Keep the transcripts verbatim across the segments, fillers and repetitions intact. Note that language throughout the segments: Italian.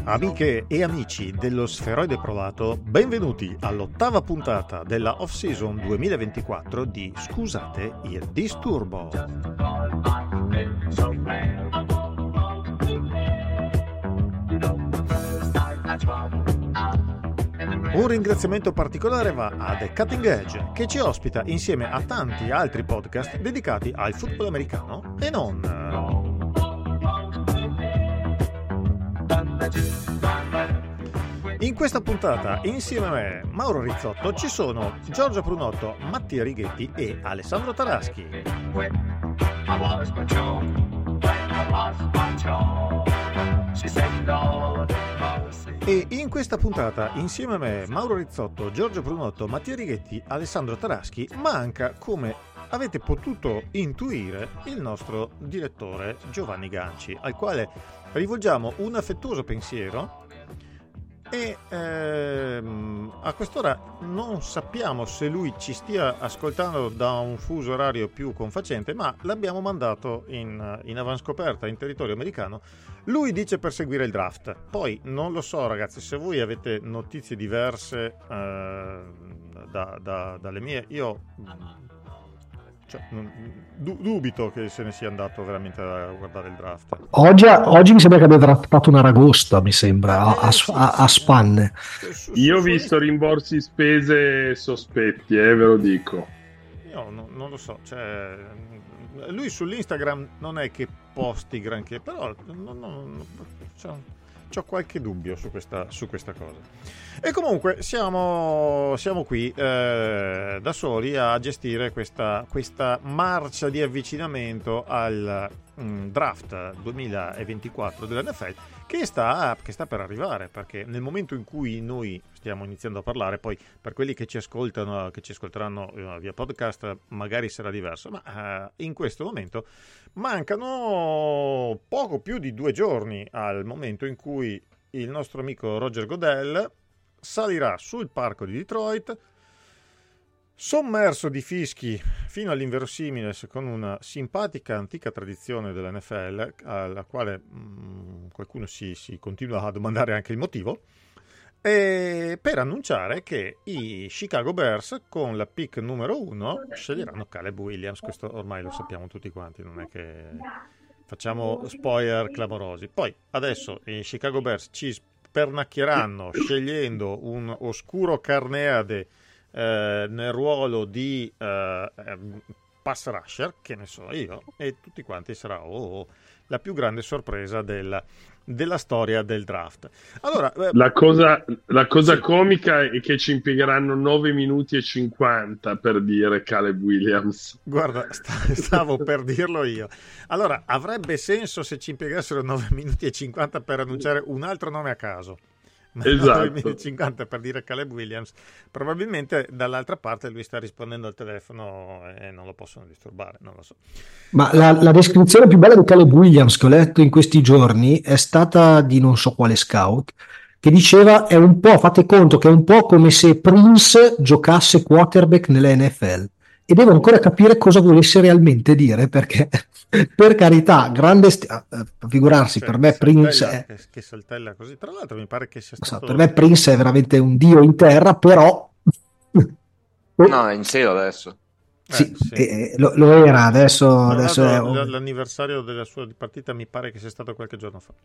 Amiche e amici dello Sferoide Provato, benvenuti all'ottava puntata della off-season duemilaventiquattro di Scusate il disturbo. Un ringraziamento particolare va a The Cutting Edge, che ci ospita insieme a tanti altri podcast dedicati al football americano e non. In questa puntata, insieme a me, Mauro Rizzotto, ci sono Giorgio Prunotto, Mattia Righetti e Alessandro Taraschi. E in questa puntata, insieme a me, Mauro Rizzotto, Giorgio Prunotto, Mattia Righetti, Alessandro Taraschi, manca, come avete potuto intuire, il nostro direttore Giovanni Ganci, al quale rivolgiamo un affettuoso pensiero. E ehm, a quest'ora non sappiamo se lui ci stia ascoltando da un fuso orario più confacente, ma l'abbiamo mandato in, in avanscoperta in territorio americano. Lui dice per seguire il draft. Poi non lo so, ragazzi, se voi avete notizie diverse eh, da, da, dalle mie, io cioè, du- dubito che se ne sia andato veramente a guardare il draft. Oggi, oggi mi sembra che abbia draftato una ragosta, mi sembra, eh, a, sì, a, sì, a spanne. Su, su, Io ho su, visto su... rimborsi spese sospetti, eh, ve lo dico. Io no, non lo so, cioè, lui sull'Instagram non è che posti granché, però non, non, cioè, c'ho qualche dubbio su questa, su questa cosa. E comunque siamo, siamo qui eh, da soli a gestire questa, questa marcia di avvicinamento al mh, draft duemilaventiquattro dell'N F L che sta, che sta per arrivare, perché nel momento in cui noi stiamo iniziando a parlare, poi per quelli che ci ascoltano, che ci ascolteranno eh, via podcast, magari sarà diverso, ma eh, in questo momento mancano poco più di due giorni al momento in cui il nostro amico Roger Goodell salirà sul parco di Detroit, sommerso di fischi fino all'inverosimile, con una simpatica antica tradizione dell'N F L, alla quale mh, qualcuno si, si continua a domandare anche il motivo, e per annunciare che i Chicago Bears con la pick numero uno sceglieranno Caleb Williams. Questo ormai lo sappiamo tutti quanti, non è che facciamo spoiler clamorosi. Poi adesso i Chicago Bears ci pernacchieranno scegliendo un oscuro Carneade eh, nel ruolo di eh, pass rusher, che ne so io, e tutti quanti sarà oh, oh, la più grande sorpresa della, della storia del draft. Allora, eh, la cosa, la cosa sì. comica è che ci impiegheranno nove minuti e cinquanta per dire Caleb Williams. Guarda, st- stavo per dirlo io. Allora, avrebbe senso se ci impiegassero nove minuti e cinquanta per annunciare un altro nome a caso. Ma esatto. nove minuti e cinquanta per dire Caleb Williams. Probabilmente dall'altra parte lui sta rispondendo al telefono e non lo possono disturbare, non lo so. Ma la, la descrizione più bella di Caleb Williams che ho letto in questi giorni è stata di non so quale scout, che diceva è un po', fate conto che è un po' come se Prince giocasse quarterback nell'N F L, e devo ancora capire cosa volesse realmente dire, perché per carità, grande st- figurarsi, Cioè, per me Prince saltella, è, che, che saltella così. Tra l'altro mi pare che sia so, stato per me Prince è veramente un dio in terra, però No, è in seno adesso. sì, eh, sì. eh, lo, lo era, adesso, Tra adesso è l'altro, un- l'anniversario della sua partita mi pare che sia stato qualche giorno fa.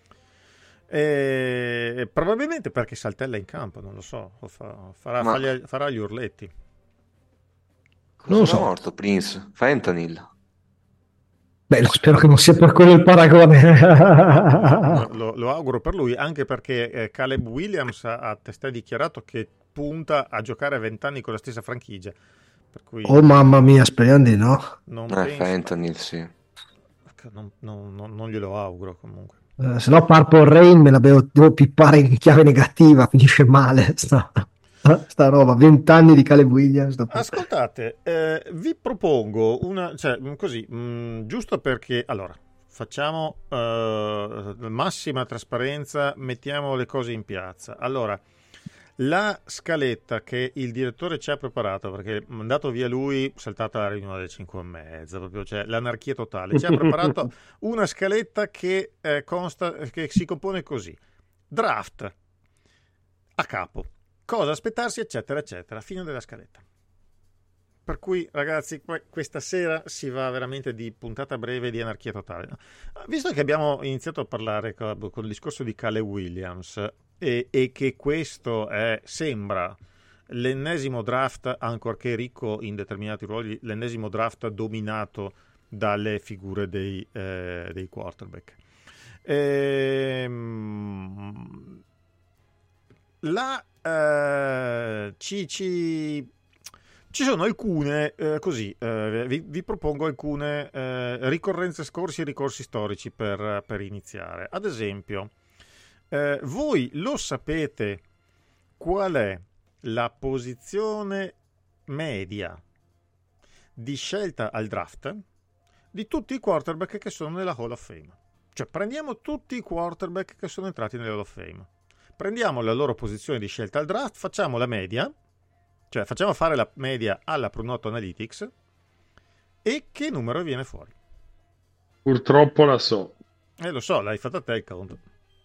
E probabilmente perché saltella in campo, non lo so, o fa- farà, Ma- farà, farà gli urletti. Non lo Cosa è so. morto Prince? Fentanyl. Beh, lo- spero che non sia per quello il paragone. Lo, lo- lo auguro per lui, anche perché eh, Caleb Williams ha, ha testé dichiarato che punta a giocare a vent'anni con la stessa franchigia, per cui Oh mamma mia, speriamo di no. non, Eh, penso, Fentanyl, sì. non, non- non- non glielo auguro comunque. Eh, se no Purple Rain me la devo, devo pippare in chiave negativa, finisce male sta, sta roba, vent'anni di Caleb Williams. dopo- Ascoltate, eh, vi propongo una, cioè, così, mh, giusto perché, allora, facciamo eh, massima trasparenza, mettiamo le cose in piazza. Allora, la scaletta che il direttore ci ha preparato, perché mandato via lui, saltata la riunione alle cinque e mezza, proprio, cioè l'anarchia totale, ci ha preparato una scaletta che eh, consta, che si compone così: draft a capo, cosa aspettarsi, eccetera, eccetera, fine della scaletta. Per cui, ragazzi, questa sera si va veramente di puntata breve di anarchia totale. Visto che abbiamo iniziato a parlare con, con il discorso di Caleb Williams e, e che questo è, sembra l'ennesimo draft, ancorché ricco in determinati ruoli, l'ennesimo draft dominato dalle figure dei, eh, dei quarterback. Ehm, la eh, ci, ci Ci sono alcune, eh, così, eh, vi, vi propongo alcune eh, ricorrenze scorsi e ricorsi storici per, per iniziare. Ad esempio, eh, voi lo sapete qual è la posizione media di scelta al draft di tutti i quarterback che sono nella Hall of Fame? Cioè, prendiamo tutti i quarterback che sono entrati nella Hall of Fame, prendiamo la loro posizione di scelta al draft, facciamo la media. Cioè, facciamo fare la media alla Pronotto Analytics e che numero viene fuori? Purtroppo la so. Eh, lo so, l'hai fatta te il conto.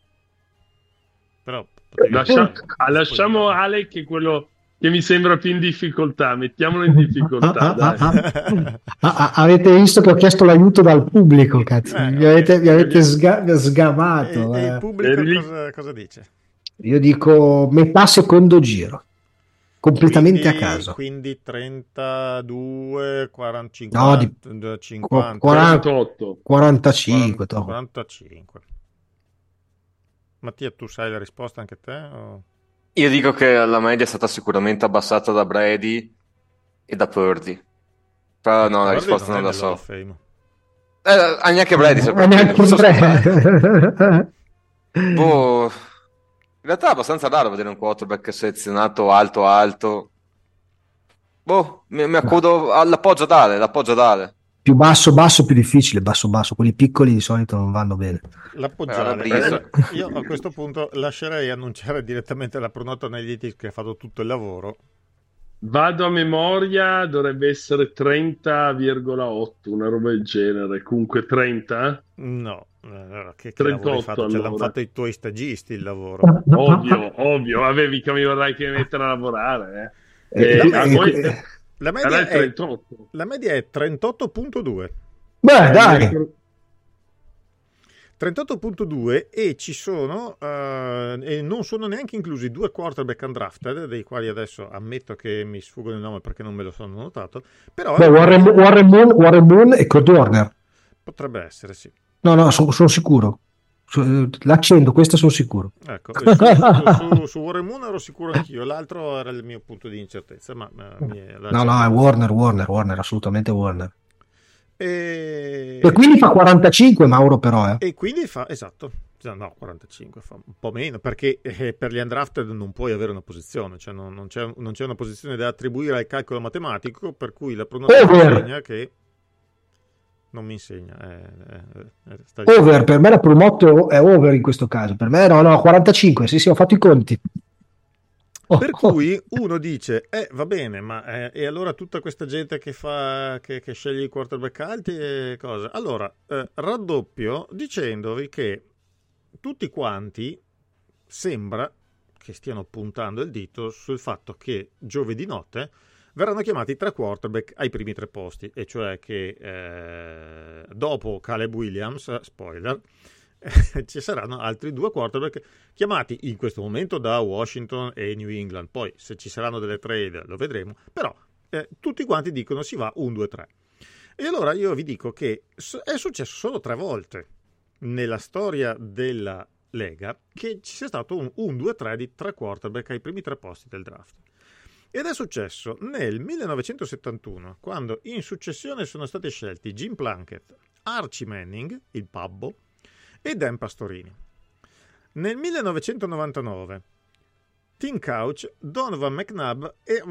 Però... Lascia... ah, lasciamo Ale che è quello che mi sembra più in difficoltà. Mettiamolo in difficoltà. Ah, dai. ah, ah, ah, ah, avete visto che ho chiesto l'aiuto dal pubblico, cazzo. Eh, mi avete, okay. mi avete sga- sgamato. E, eh. e il pubblico Eri... cosa, cosa dice? Io dico metà secondo giro. Completamente quindi, a caso. Quindi trentadue, quaranta, No, di... cinquanta, quarantotto, quarantacinque. quaranta, quarantacinque. Mattia, tu sai la risposta anche te? O... Io dico che la media è stata sicuramente abbassata da Brady e da Purdy. Però no, la risposta non la so. Eh, neanche Brady, eh, neanche Brady. Boh... In realtà è abbastanza raro vedere un quarterback selezionato alto alto. Boh, mi, mi accodo all'appoggio a dare, l'appoggio a dare. Più basso basso più difficile, basso basso. Quelli piccoli di solito non vanno bene. L'appoggiare. Eh, Io a questo punto lascerei annunciare direttamente la Pronotto Analytics che ha fatto tutto il lavoro. Vado a memoria, dovrebbe essere trenta virgola otto, una roba del genere. Comunque trenta? No, allora, che, che trentotto, fatto? allora. Ce l'hanno fatto i tuoi stagisti il lavoro. Ovvio, ovvio, vabbè, mica mi vorrai che mettere a lavorare. Eh. Eh, Eh, la, a media, voi... eh, la, media è, trentotto. La media è trentotto virgola due. Beh, dai. trentotto virgola due e ci sono uh, e non sono neanche inclusi due quarterback undrafted, dei quali adesso ammetto che mi sfuggono il nome perché non me lo sono notato, però Beh, Warren, Warren, Moon, Warren Moon e Kurt Warner potrebbe essere, sì. No, no, sono son sicuro. L'accendo, questo sono sicuro. Ecco, su, su, su, su Warren Moon ero sicuro anch'io, l'altro era il mio punto di incertezza, ma uh, mi è, no, no, è Warner, Warner, Warner, assolutamente Warner. E... e quindi fa quarantacinque Mauro però eh. E quindi fa, esatto, no, quarantacinque fa un po' meno, perché eh, per gli undrafted non puoi avere una posizione, cioè non, non, c'è, non c'è una posizione da attribuire al calcolo matematico, per cui la pronuncia insegna che non mi insegna eh, eh, sta over, per me la promotto è over in questo caso, per me no, no, quarantacinque, sì sì, ho fatto i conti. Per cui uno dice, eh va bene, ma eh, e allora tutta questa gente che fa che, che sceglie i quarterback alti e cosa? Allora, eh, raddoppio dicendovi che tutti quanti sembra che stiano puntando il dito sul fatto che giovedì notte verranno chiamati tre quarterback ai primi tre posti, e cioè che eh, dopo Caleb Williams, spoiler, ci saranno altri due quarterback chiamati in questo momento da Washington e New England. Poi se ci saranno delle trade lo vedremo, però eh, tutti quanti dicono si va un due tre. E allora io vi dico che è successo solo tre volte nella storia della Lega che ci sia stato un un due tre di tre quarterback ai primi tre posti del draft. Ed è successo nel millenovecentosettantuno, quando in successione sono stati scelti Jim Plunkett, Archie Manning, il Pabbo, e Dan Pastorini. Nel millenovecentonovantanove Tim Couch, Donovan McNabb e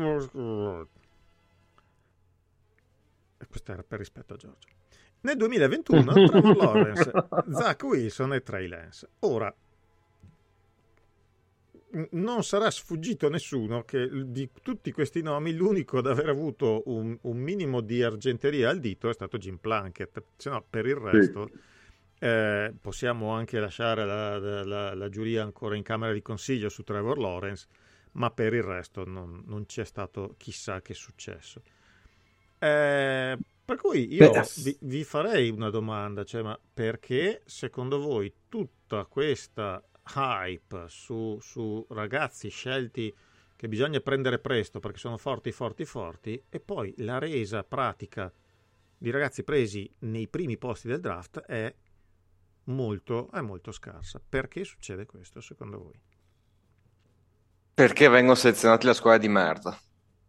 questo era per rispetto a Giorgio. Nel duemilaventuno Trevor Lawrence, Zach Wilson e Trey Lance. Ora non sarà sfuggito a nessuno che di tutti questi nomi l'unico ad aver avuto un, un minimo di argenteria al dito è stato Jim Plunkett, se no per il resto sì. Eh, possiamo anche lasciare la, la- la- la giuria ancora in camera di consiglio su Trevor Lawrence, ma per il resto non, non c'è stato chissà che successo. Eh, per cui Beh, io vi, vi farei una domanda, cioè, ma perché secondo voi tutta questa hype su, su ragazzi scelti che bisogna prendere presto perché sono forti, forti, forti, e poi la resa pratica di ragazzi presi nei primi posti del draft è molto, è molto scarsa? Perché succede questo secondo voi? Perché vengono selezionati la squadra di merda?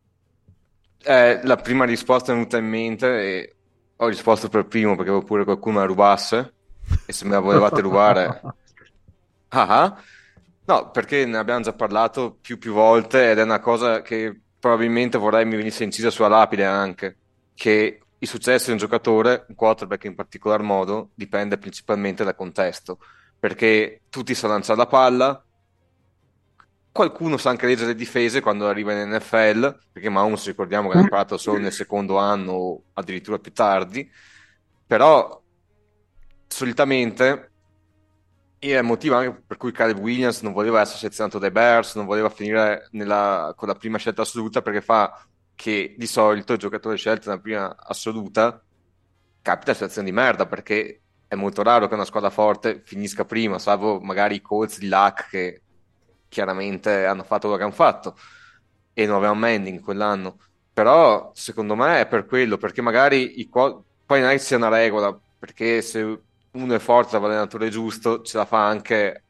È la prima risposta è venuta in mente e ho risposto per primo perché avevo pure qualcuno la rubasse e se me la volevate rubare... Ah, ah. No, perché ne abbiamo già parlato più più volte ed è una cosa che probabilmente vorrei mi venisse incisa sulla lapide anche, che il successo di un giocatore, un quarterback in particolar modo, dipende principalmente dal contesto, perché tutti sanno lanciare la palla, qualcuno sa anche leggere le difese quando arriva in N F L, perché Mahomes ricordiamo che l'ha imparato solo nel secondo anno o addirittura più tardi, però solitamente e è il motivo anche per cui Caleb Williams non voleva essere selezionato dai Bears, non voleva finire nella- con la prima scelta assoluta perché fa che di solito il giocatore scelto nella prima assoluta capita situazioni di merda perché è molto raro che una squadra forte finisca prima, salvo magari i Colts di Luck che chiaramente hanno fatto quello che hanno fatto e non avevano Manning quell'anno. Però secondo me è per quello, perché magari i qua- poi non è che sia una regola, perché se uno è forte, ha l'allenatore giusto, ce la fa anche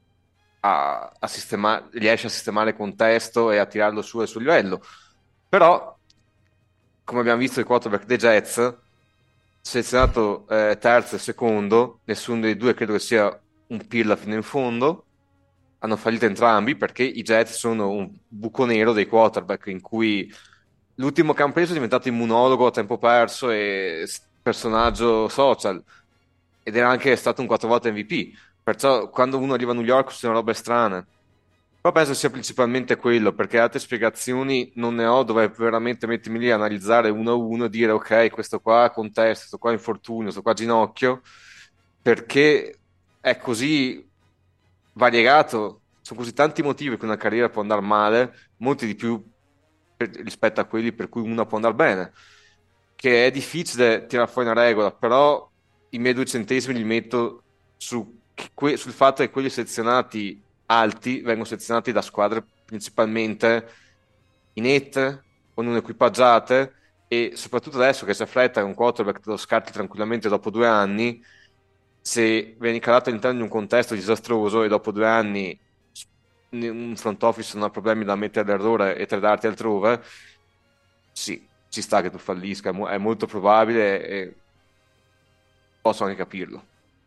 a, a sistemare, riesce a sistemare il contesto e a tirarlo su al suo livello. Però, come abbiamo visto il quarterback dei Jets, selezionato eh, terzo e secondo, nessuno dei due credo che sia un pirla fino in fondo. Hanno fallito entrambi perché i Jets sono un buco nero dei quarterback in cui l'ultimo che hanno preso è diventato immunologo a tempo perso e s- personaggio social ed era anche stato un quattro volte M V P. Perciò quando uno arriva a New York sono robe strane. Però penso sia principalmente quello, perché altre spiegazioni non ne ho dove veramente mettermi lì a analizzare uno a uno e dire ok, questo qua è contesto, questo qua è infortunio, questo qua è ginocchio, perché è così variegato, sono così tanti motivi che una carriera può andare male, molti di più per- rispetto a quelli per cui una può andare bene, che è difficile tirare fuori una regola, però i miei due centesimi li metto su que- sul fatto che quelli selezionati alti vengono selezionati da squadre principalmente inette o non equipaggiate e soprattutto adesso che c'è fretta che un quarterback te lo scarti tranquillamente dopo due anni, se vieni calato all'interno di un contesto disastroso e dopo due anni un front office non ha problemi da mettere l'errore e tradarti altrove, sì, ci sta che tu fallisca, è mo- è molto probabile e posso anche capirlo.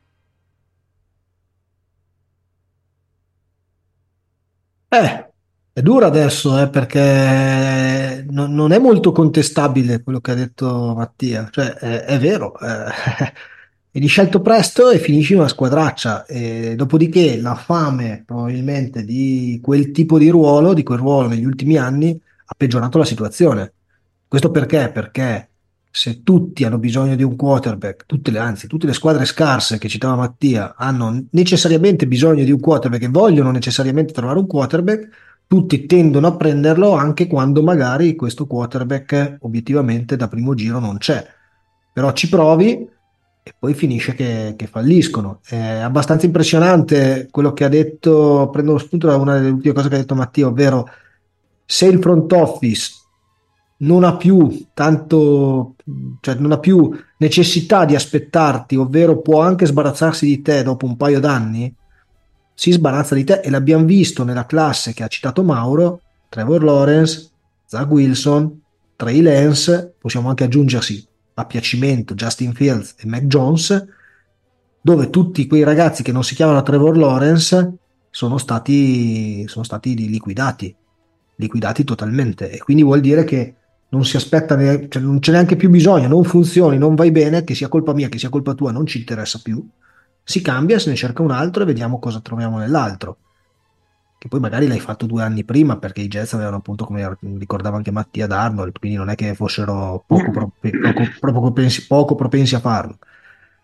Eh, è dura adesso, eh, perché non, non è molto contestabile quello che ha detto Mattia, cioè è, è vero, eh, vieni scelto presto e finisci in una squadraccia, e dopodiché la fame probabilmente di quel tipo di ruolo, di quel ruolo negli ultimi anni, ha peggiorato la situazione. Questo perché? Perché se tutti hanno bisogno di un quarterback, tutte le, anzi, tutte le squadre scarse che citava Mattia hanno necessariamente bisogno di un quarterback e vogliono necessariamente trovare un quarterback, tutti tendono a prenderlo anche quando magari questo quarterback obiettivamente da primo giro non c'è. Però ci provi e poi finisce che, che falliscono. È abbastanza impressionante quello che ha detto, prendo lo spunto da una delle ultime cose che ha detto Mattia, ovvero se il front office non ha più tanto, cioè non ha più necessità di aspettarti, ovvero può anche sbarazzarsi di te dopo un paio d'anni, si sbarazza di te e l'abbiamo visto nella classe che ha citato Mauro, Trevor Lawrence, Zach Wilson, Trey Lance, possiamo anche aggiungersi a piacimento Justin Fields e Mac Jones, dove tutti quei ragazzi che non si chiamano Trevor Lawrence sono stati, sono stati liquidati, liquidati totalmente. E quindi vuol dire che non si aspetta, ne- cioè non c'è neanche più bisogno, non funzioni, non vai bene, che sia colpa mia, che sia colpa tua, non ci interessa più. Si cambia, se ne cerca un altro e vediamo cosa troviamo nell'altro. Che poi magari l'hai fatto due anni prima perché i Jets avevano appunto, come ricordava anche Mattia Darnold, quindi non è che fossero poco, prope- poco, poco propensi, poco propensi a farlo.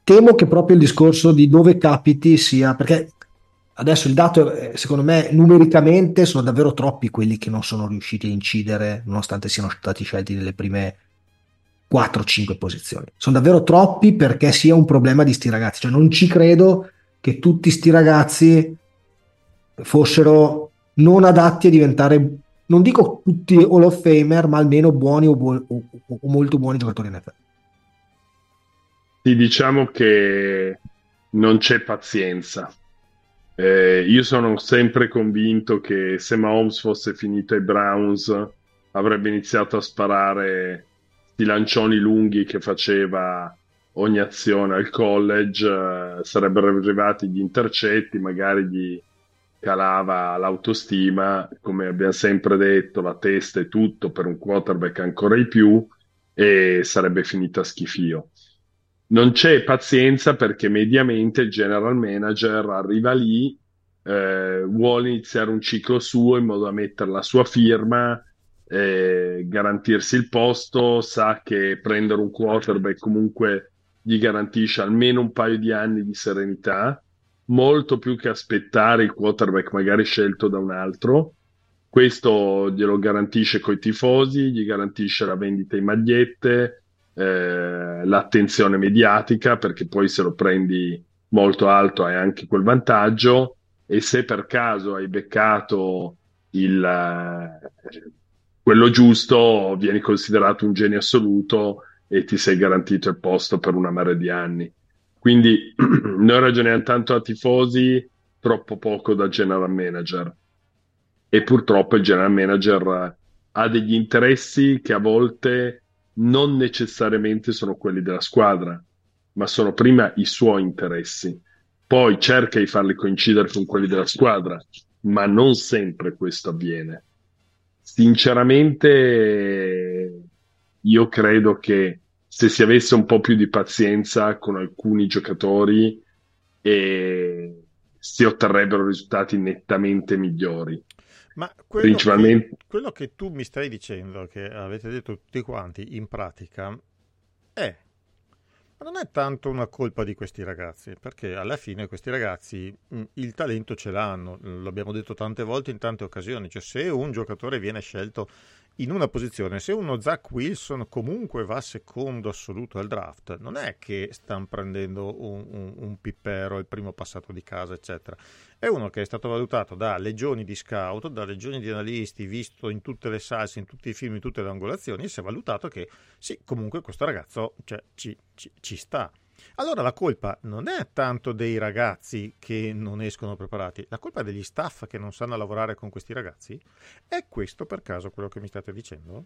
temo che proprio il discorso di dove capiti sia, perché adesso il dato, eh, secondo me, numericamente sono davvero troppi quelli che non sono riusciti a incidere, nonostante siano stati scelti nelle prime quattro cinque posizioni. Sono davvero troppi perché sia un problema di sti ragazzi. Cioè, non ci credo che tutti sti ragazzi fossero non adatti a diventare, non dico tutti Hall of Famer, ma almeno buoni o, buo- o- o- o molto buoni giocatori N F L. Sì, diciamo che non c'è pazienza. Eh, io sono sempre convinto che se Mahomes fosse finito ai Browns avrebbe iniziato a sparare sti lancioni lunghi che faceva ogni azione al college, eh, sarebbero arrivati gli intercetti, magari gli calava l'autostima, come abbiamo sempre detto, la testa e tutto per un quarterback ancora di più, e sarebbe finita a schifio. Non c'è pazienza perché mediamente il general manager arriva lì, eh, vuole iniziare un ciclo suo in modo da mettere la sua firma, eh, garantirsi il posto, sa che prendere un quarterback comunque gli garantisce almeno un paio di anni di serenità, molto più che aspettare il quarterback magari scelto da un altro. Questo glielo garantisce coi tifosi, gli garantisce la vendita in magliette, eh, l'attenzione mediatica, perché poi se lo prendi molto alto hai anche quel vantaggio, e se per caso hai beccato il, eh, quello giusto, vieni considerato un genio assoluto e ti sei garantito il posto per una marea di anni. Quindi noi ragioniamo tanto da tifosi, troppo poco da general manager. E purtroppo il general manager ha degli interessi che a volte non necessariamente sono quelli della squadra, ma sono prima i suoi interessi. Poi cerca di farli coincidere con quelli della squadra, ma non sempre questo avviene. Sinceramente, io credo che se si avesse un po' più di pazienza con alcuni giocatori, eh, si otterrebbero risultati nettamente migliori. Ma quello che, Principalmente, quello che tu mi stai dicendo, che avete detto tutti quanti, in pratica, è, ma non è tanto una colpa di questi ragazzi, perché alla fine questi ragazzi mh, il talento ce l'hanno, l'abbiamo detto tante volte in tante occasioni, cioè se un giocatore viene scelto in una posizione, se uno Zach Wilson comunque va secondo assoluto al draft, non è che stanno prendendo un, un, un pippero, il primo passato di casa, eccetera. È uno che è stato valutato da legioni di scout, da legioni di analisti, visto in tutte le salse, in tutti i film, in tutte le angolazioni, e si è valutato che sì, comunque questo ragazzo cioè, ci, ci, ci sta. Allora la colpa non è tanto dei ragazzi che non escono preparati, la colpa è degli staff che non sanno lavorare con questi ragazzi? È questo per caso quello che mi state dicendo?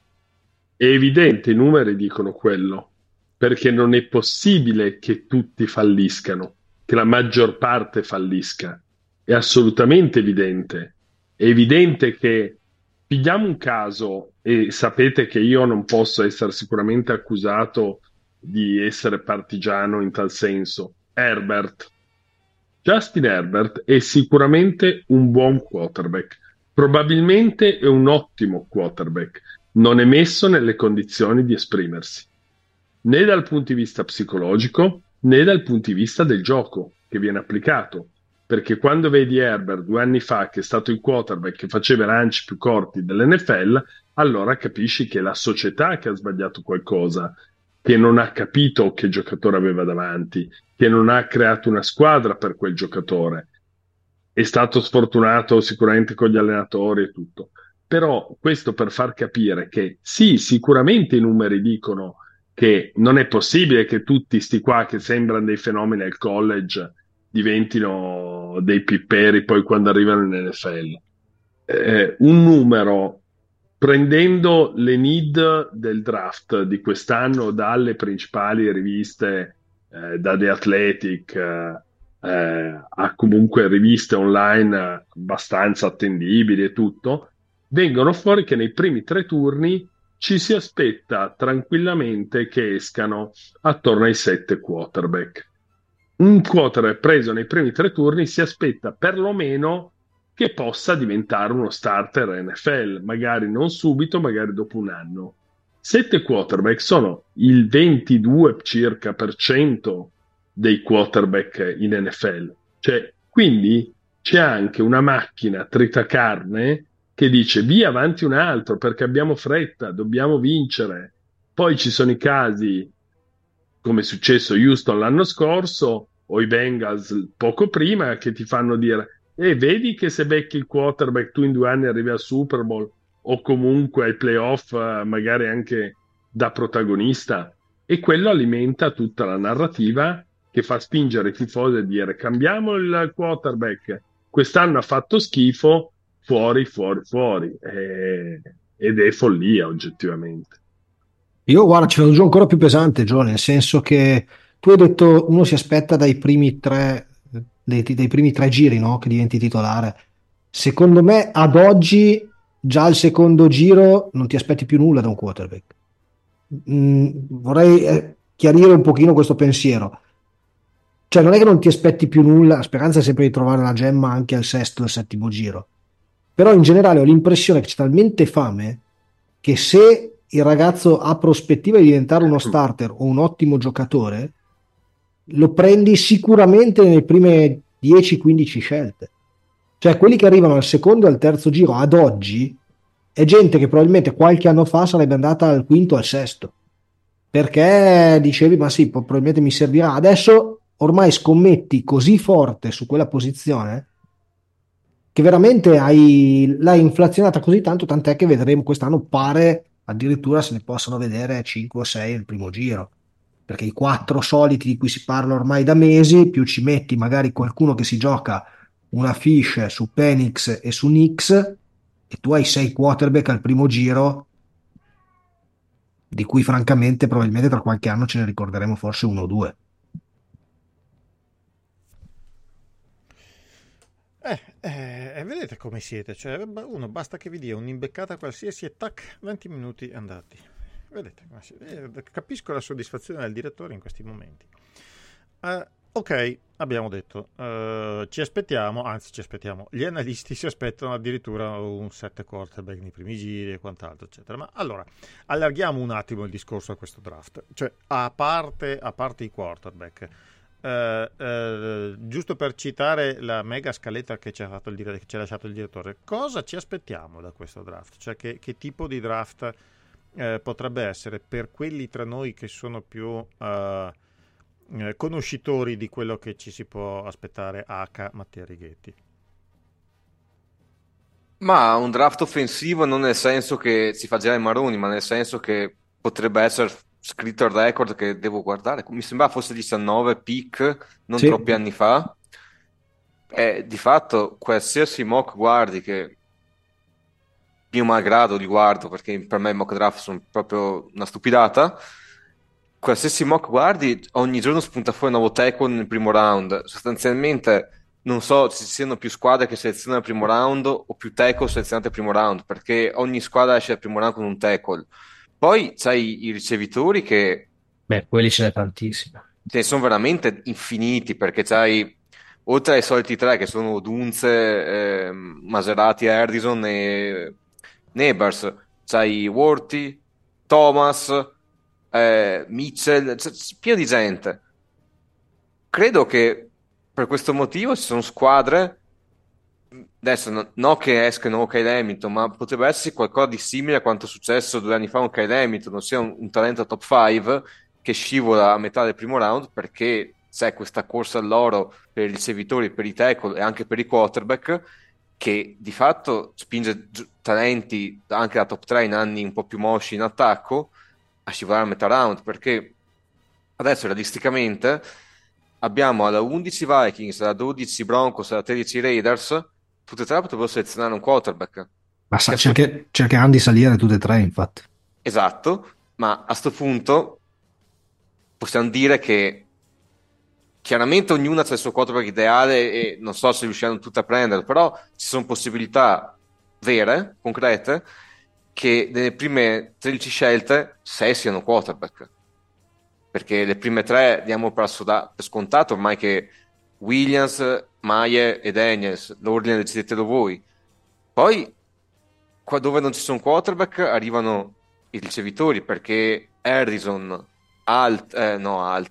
è evidente, i numeri dicono quello, perché non è possibile che tutti falliscano, che la maggior parte fallisca. È assolutamente evidente. È evidente che pigliamo un caso, e sapete che io non posso essere sicuramente accusato di essere partigiano in tal senso. Herbert. Justin Herbert è sicuramente un buon quarterback, probabilmente è un ottimo quarterback, non è messo nelle condizioni di esprimersi, né dal punto di vista psicologico, né dal punto di vista del gioco che viene applicato. Perché quando vedi Herbert due anni fa, che è stato il quarterback che faceva i lanci più corti dell'N F L, allora capisci che è la società che ha sbagliato qualcosa, che non ha capito che giocatore aveva davanti, che non ha creato una squadra per quel giocatore. È stato sfortunato sicuramente con gli allenatori e tutto. Però questo per far capire che sì, sicuramente i numeri dicono che non è possibile che tutti sti qua che sembrano dei fenomeni al college diventino dei pipperi poi quando arrivano in N F L. Eh, un numero, prendendo le need del draft di quest'anno dalle principali riviste, eh, da The Athletic, eh, eh, a comunque riviste online abbastanza attendibili e tutto, vengono fuori che nei primi tre turni ci si aspetta tranquillamente che escano attorno ai sette quarterback. Un quarterback preso nei primi tre turni si aspetta perlomeno che possa diventare uno starter N F L, magari non subito, magari dopo un anno. Sette quarterback sono il ventidue circa per cento dei quarterback in N F L. Cioè, quindi c'è anche una macchina tritacarne che dice via avanti un altro perché abbiamo fretta, dobbiamo vincere. Poi ci sono i casi, come è successo a Houston l'anno scorso, o i Bengals poco prima, che ti fanno dire e vedi che se becchi il quarterback tu in due anni arrivi al Super Bowl o comunque ai playoff, eh, magari anche da protagonista, e quello alimenta tutta la narrativa che fa spingere i tifosi a dire cambiamo il quarterback, quest'anno ha fatto schifo, fuori, fuori, fuori. E- ed è follia oggettivamente. Io guarda, ci vedo giù ancora più pesante, Gio, nel senso che tu hai detto uno si aspetta dai primi tre, dei, dei primi tre giri, no? Che diventi titolare. Secondo me, ad oggi, già al secondo giro, non ti aspetti più nulla da un quarterback. Mm, vorrei eh, chiarire un pochino questo pensiero. Cioè, non è che non ti aspetti più nulla, la speranza è sempre di trovare la gemma anche al sesto o al settimo giro. Però in generale ho l'impressione che c'è talmente fame che se il ragazzo ha prospettiva di diventare uno starter o un ottimo giocatore, lo prendi sicuramente nelle prime dieci quindici scelte. Cioè, quelli che arrivano al secondo e al terzo giro ad oggi è gente che probabilmente qualche anno fa sarebbe andata al quinto o al sesto. Perché dicevi, ma sì, probabilmente mi servirà. Adesso ormai scommetti così forte su quella posizione che veramente hai, l'hai inflazionata così tanto, tant'è che vedremo quest'anno, pare addirittura se ne possano vedere cinque o sei nel primo giro, perché i quattro soliti di cui si parla ormai da mesi, più ci metti magari qualcuno che si gioca una fiche su Penix e su Knicks, e tu hai sei quarterback al primo giro, di cui francamente probabilmente tra qualche anno ce ne ricorderemo forse uno o due. Eh, eh, eh, vedete come siete, cioè uno basta che vi dia un'imbeccata qualsiasi e tac, venti minuti andati. Vedete come siete? Eh, capisco la soddisfazione del direttore in questi momenti. Eh, ok, abbiamo detto, eh, ci aspettiamo, anzi ci aspettiamo, gli analisti si aspettano addirittura un sette quarterback nei primi giri e quant'altro, eccetera. Ma allora, allarghiamo un attimo il discorso a questo draft, cioè a parte, a parte i quarterback. Uh, uh, giusto per citare la mega scaletta che ci ha, fatto il dire- che ci ha lasciato il direttore, cosa ci aspettiamo da questo draft? Cioè che, che tipo di draft uh, potrebbe essere per quelli tra noi che sono più uh, conoscitori di quello che ci si può aspettare H. Mattia Righetti? Ma un draft offensivo non nel senso che si fa girare i maroni, ma nel senso che potrebbe essere scritto al record che devo guardare. Mi sembra fosse diciannove pick non Sì. troppi anni fa. E di fatto qualsiasi mock guardi, che mio malgrado li guardo perché per me i mock draft sono proprio una stupidata. Qualsiasi mock guardi, ogni giorno spunta fuori un nuovo tackle nel primo round. Sostanzialmente non so se ci siano più squadre che selezionano il primo round o più tackle selezionati al primo round, perché ogni squadra esce al primo round con un tackle. Poi c'hai i ricevitori che Beh, quelli ce n'è tantissimi. ce ne sono veramente infiniti, perché c'hai, oltre ai soliti tre che sono Dunze, ehm, Maserati, Erdison e Neighbors, c'hai Worthy, Thomas, eh, Mitchell, c'è, c'è pieno di gente. Credo che per questo motivo ci sono squadre, adesso no, no che escono Kyle Hamilton, ma potrebbe esserci qualcosa di simile a quanto è successo due anni fa con Kyle Hamilton, ossia un, un talento top cinque che scivola a metà del primo round perché c'è questa corsa all'oro per i ricevitori, per i tackle e anche per i quarterback, che di fatto spinge gi- talenti anche da top tre in anni un po' più mosci in attacco a scivolare a metà round, perché adesso realisticamente abbiamo alla undici Vikings, alla dodici Broncos, alla tredici Raiders, tutte e tre potrebbero selezionare un quarterback. Ma Che sa- a sto- cerche- cercheranno di salire tutte e tre, infatti. Esatto, ma a sto punto possiamo dire che chiaramente ognuna ha il suo quarterback ideale e non so se riusciranno tutte a prenderlo, però ci sono possibilità vere, concrete, che nelle prime tredici scelte sei siano quarterback. Perché le prime tre diamo per, assoda- per scontato ormai che Williams, Mayer e Daniels, l'ordine decidetelo voi. Poi, qua dove non ci sono quarterback, arrivano i ricevitori, perché Harrison, Alt, eh, no Alt,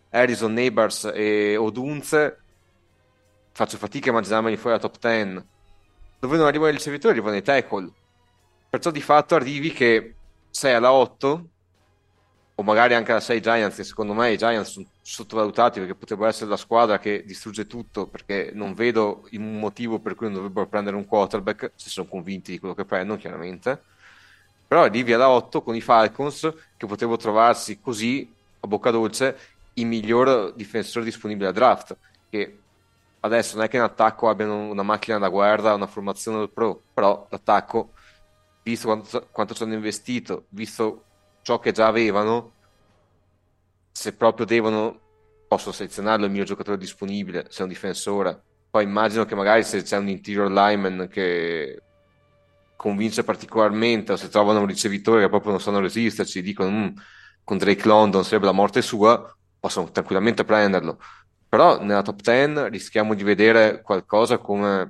Harrison, Neighbors e Odunze, faccio fatica a immaginarmeli fuori da top dieci. Dove non arrivano i ricevitori, arrivano i tackle. Perciò di fatto arrivi che sei alla otto, o magari anche alla sei Giants, che secondo me i Giants sono sottovalutati perché potrebbero essere la squadra che distrugge tutto, perché non vedo un motivo per cui non dovrebbero prendere un quarterback, se sono convinti di quello che prendono, chiaramente. Però arrivi alla otto con i Falcons, che potrebbero trovarsi così, a bocca dolce, il miglior difensore disponibile a draft, che adesso non è che in attacco abbiano una macchina da guerra, una formazione del pro, però l'attacco, visto quanto, quanto ci hanno investito, visto ciò che già avevano, se proprio devono, possono selezionarlo il mio giocatore disponibile, se è un difensore. Poi immagino che magari se c'è un interior lineman che convince particolarmente, o se trovano un ricevitore che proprio non sanno resisterci, dicono "Mm, con Drake London sarebbe la morte sua", possono tranquillamente prenderlo. Però nella top dieci rischiamo di vedere qualcosa come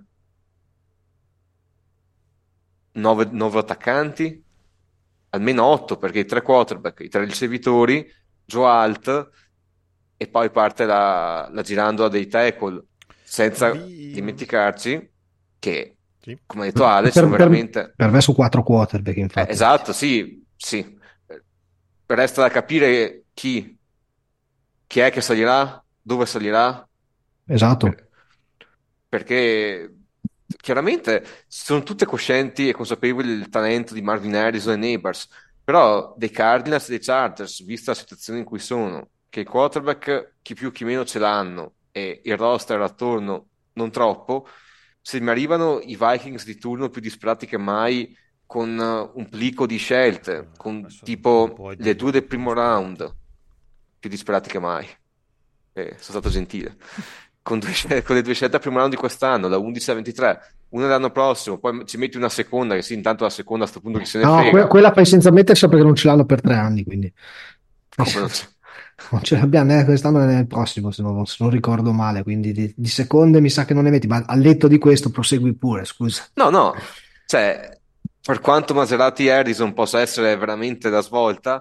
nove, nove attaccanti, almeno otto, perché i tre quarterback, i tre ricevitori, Joe Alt, e poi parte la, la girandola dei tackle, senza Vi... dimenticarci che, Sì. come ha detto Ale, Per, sono per- veramente... per me su quattro quarterback, Eh, infatti. esatto, sì, sì. Eh, Resta da capire chi, chi è che salirà, dove salirà, Esatto. per- perché chiaramente sono tutte coscienti e consapevoli del talento di Marvin Harrison e Neighbors, però dei Cardinals e dei Chargers, vista la situazione in cui sono, che i quarterback chi più chi meno ce l'hanno e il roster attorno non troppo, se mi arrivano i Vikings di turno più disperati che mai, con eh, un plico di scelte, No, con adesso non tipo puoi le dirgli due del più primo disperati. round, più disperati che mai. Eh, sono stato gentile. Con, due scel- con le due scelte al primo round di quest'anno, da undici a ventitré, una l'anno prossimo, poi ci metti una seconda, che sì, intanto la seconda a sto punto chi se ne No, que- frega. quella fai senza mettersi perché non ce l'hanno per tre anni, quindi Come non c'è? non ce l'abbiamo né quest'anno né nel prossimo, se non, se non ricordo male. Quindi di, di seconde mi sa che non ne metti, ma al letto di questo prosegui pure, scusa. No, no, cioè, per quanto Maserati Harrison possa essere veramente da svolta,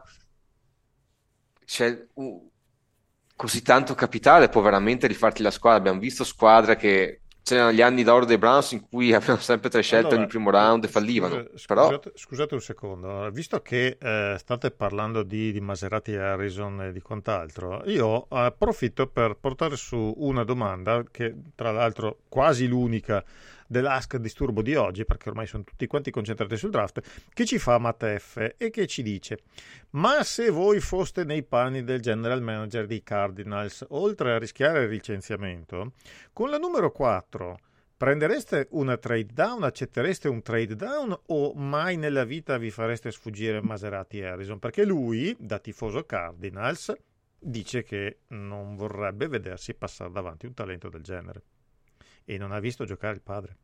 c'è uh, così tanto capitale, può veramente rifarti la squadra. Abbiamo visto squadre che c'erano gli anni d'oro dei Browns in cui avevano sempre tre scelte ogni Allora, primo eh, round e scusa- fallivano, però scusate, scusate un secondo, visto che eh, state parlando di, di Maserati Harrison e di quant'altro, io approfitto per portare su una domanda che tra l'altro quasi l'unica dell'Ask Disturbo di oggi, perché ormai sono tutti quanti concentrati sul draft, che ci fa Matt F e che ci dice: ma se voi foste nei panni del general manager dei Cardinals, oltre a rischiare il licenziamento, con la numero quattro prendereste una trade down, accettereste un trade down o mai nella vita vi fareste sfuggire Maserati e Harrison? Perché lui, da tifoso Cardinals, dice che non vorrebbe vedersi passare davanti un talento del genere e non ha visto giocare il padre.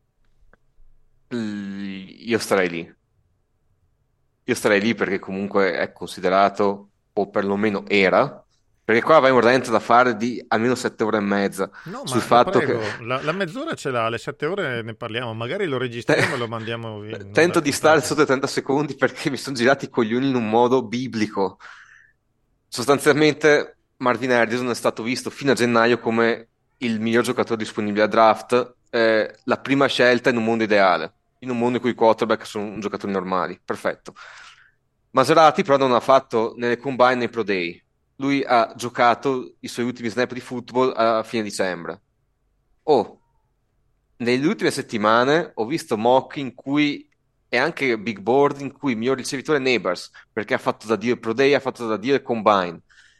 l- io starei lì. Io starei lì perché comunque è considerato, o perlomeno era, perché qua avrei un rant da fare di almeno sette ore e mezza No, sul ma, ma fatto che prego, la, la mezz'ora ce l'ha, alle sette ore ne parliamo, magari lo registriamo e lo mandiamo in onda tento a di stare puntata. sotto i trenta secondi perché mi sono girati i coglioni in un modo biblico. Sostanzialmente Marvin Harrison è stato visto fino a gennaio come il miglior giocatore disponibile a draft, eh, la prima scelta in un mondo ideale, in un mondo in cui i quarterback sono giocatori normali. Perfetto. Maserati però non ha fatto nelle combine né pro day. Lui ha giocato i suoi ultimi snap di football a fine dicembre. Oh, nelle ultime settimane ho visto mock in cui e anche big board in cui il mio ricevitore è Neighbors, perché ha fatto da Dio il Pro Day, ha fatto da Dio il Combine.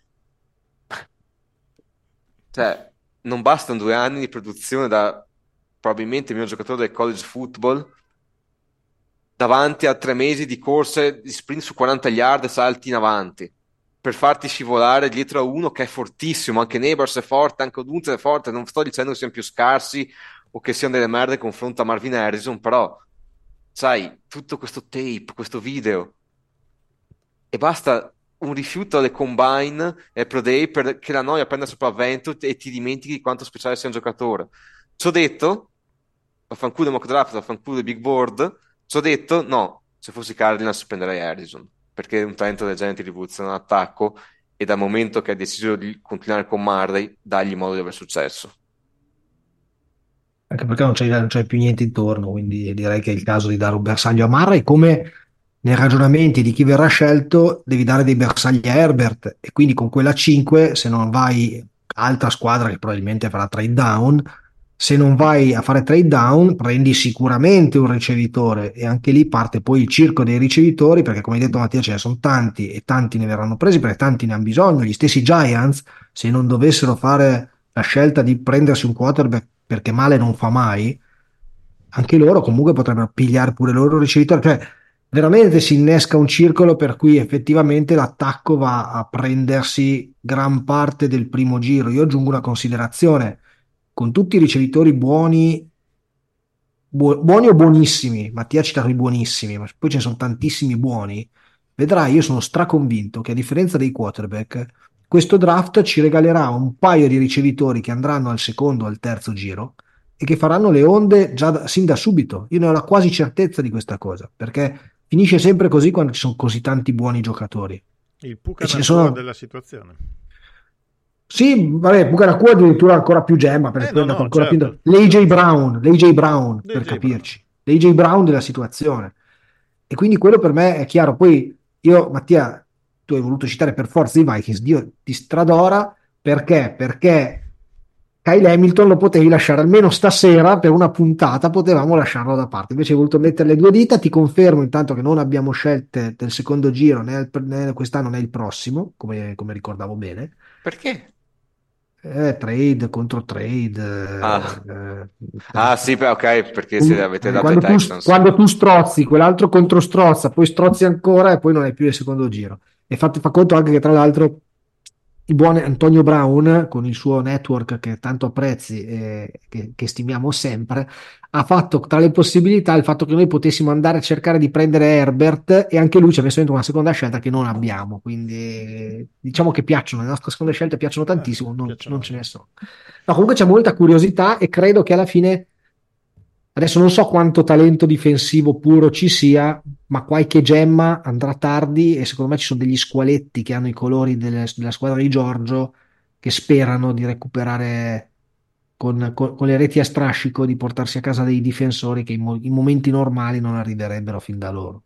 Cioè, non bastano due anni di produzione da probabilmente il mio giocatore del college football davanti a tre mesi di corse di sprint su quaranta yard e salti in avanti per farti scivolare dietro a uno che è fortissimo. Anche Neighbors è forte, anche Odunze è forte. Non sto dicendo che siano più scarsi o che siano delle merde in confronto a Marvin Harrison, però sai, tutto questo tape, questo video, e basta un rifiuto alle combine e pro day perché la noia prenda sopravvento e ti dimentichi di quanto speciale sia un giocatore. Ciò detto, vaffanculo mock draft, vaffanculo big board, ciò detto, no, se fossi Cardinals prenderei Harrison, perché un talento del genere ti rivoluziona l'attacco e dal momento che ha deciso di continuare con Murray, dagli modo di aver successo. Anche perché non c'è, non c'è più niente intorno, quindi direi che è il caso di dare un bersaglio a Marra. E come nei ragionamenti di chi verrà scelto, devi dare dei bersagli a Herbert, e quindi con quella cinque, se non vai altra squadra che probabilmente farà trade down, se non vai a fare trade down, prendi sicuramente un ricevitore, e anche lì parte poi il circo dei ricevitori, perché come hai detto Mattia ce ne sono tanti e tanti ne verranno presi perché tanti ne hanno bisogno. Gli stessi Giants, se non dovessero fare la scelta di prendersi un quarterback perché male non fa mai, anche loro comunque potrebbero pigliare pure il loro ricevitore. Cioè veramente si innesca un circolo per cui effettivamente l'attacco va a prendersi gran parte del primo giro. Io aggiungo una considerazione: con tutti i ricevitori buoni, buo- buoni o buonissimi, Mattia ha citato i buonissimi, ma poi ce ne sono tantissimi buoni, vedrai, io sono straconvinto che a differenza dei quarterback, questo draft ci regalerà un paio di ricevitori che andranno al secondo o al terzo giro e che faranno le onde già da- sin da subito. Io ne ho la quasi certezza di questa cosa, perché finisce sempre così quando ci sono così tanti buoni giocatori. Il E ce ne Pucanacua sono. della situazione. Sì, vabbè, Bucaracu addirittura ancora più gemma, perché Eh poi è no, andato no, ancora più certo. in- l'A J Brown, l'A J Brown per D J Brown. capirci, l'A J Brown della situazione. E quindi quello per me è chiaro. Poi io, Mattia, tu hai voluto citare per forza i Vikings, Dio ti stradora, perché? Perché Kyle Hamilton lo potevi lasciare almeno stasera per una puntata, potevamo lasciarlo da parte. Invece hai voluto mettere le due dita. Ti confermo intanto che non abbiamo scelte del secondo giro né, il- né quest'anno né il prossimo, come, come ricordavo bene. Perché? Eh, trade contro trade. Ah, eh, ah eh, sì, beh, ok, perché se un- avete eh, dato ai quando tu, Texans. quando tu strozzi, quell'altro contro strozza, poi strozzi ancora e poi non hai più il secondo giro. E fate, fa conto anche che tra l'altro il buon Antonio Brown, con il suo network che tanto apprezzi e che, che stimiamo sempre, ha fatto tra le possibilità il fatto che noi potessimo andare a cercare di prendere Herbert, e anche lui ci ha messo dentro una seconda scelta che non abbiamo. Quindi diciamo che piacciono, le nostre seconde scelte piacciono Eh, tantissimo, non, piacciono non a ce me. ne sono. No, comunque c'è molta curiosità e credo che alla fine, adesso non so quanto talento difensivo puro ci sia, ma qualche gemma andrà tardi, e secondo me ci sono degli squaletti che hanno i colori delle- della squadra di Giorgio, che sperano di recuperare con, con- con le reti a strascico, di portarsi a casa dei difensori che in, mo- in momenti normali non arriverebbero fin da loro.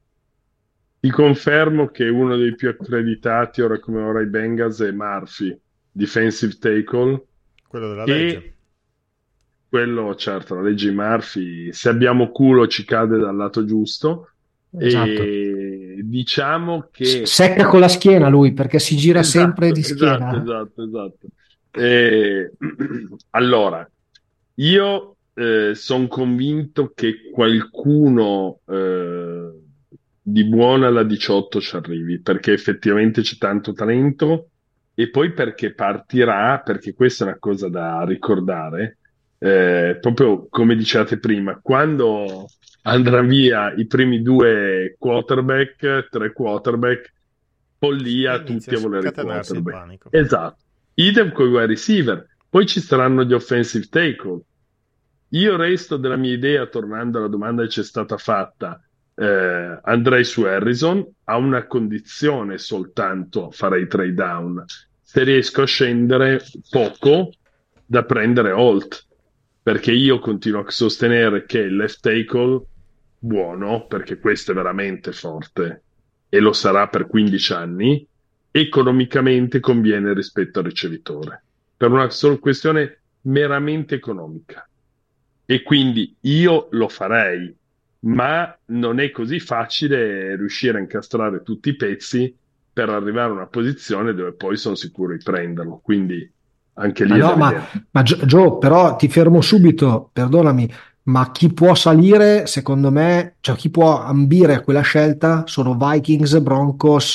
Ti confermo che uno dei più accreditati ora come ora ai Bengals è Murphy, defensive tackle, Quello della e legge. quello, certo, la legge Murphy, se abbiamo culo ci cade dal lato giusto, Esatto. e diciamo S- che secca con la schiena lui, perché si gira sempre esatto, di esatto, schiena. esatto, esatto. Eh, allora, io sono convinto che qualcuno eh, di buona alla diciotto ci arrivi, perché effettivamente c'è tanto talento, e poi perché partirà, perché questa è una cosa da ricordare, eh, proprio come dicevate prima, quando andrà via i primi due quarterback, tre quarterback, E follia, inizia tutti a a volere i scatenarsi il quarterback. panico. Esatto. Idem con i wide receiver. Poi ci saranno gli offensive tackle. Io resto della mia idea, tornando alla domanda che ci è stata fatta, eh, andrei su Harrison, a una condizione soltanto: farei trade down. Se riesco a scendere poco, da prendere Holt, perché io continuo a sostenere che il left tackle buono, perché questo è veramente forte e lo sarà per quindici anni, economicamente conviene rispetto al ricevitore, per una solo questione meramente economica. E quindi io lo farei, ma non è così facile riuscire a incastrare tutti i pezzi per arrivare a una posizione dove poi sono sicuro di prenderlo. Quindi anche Ma lì è da no, ma, vedere. ma Gio, Gio, però ti fermo subito, perdonami, ma chi può salire, secondo me, cioè chi può ambire a quella scelta sono Vikings, Broncos,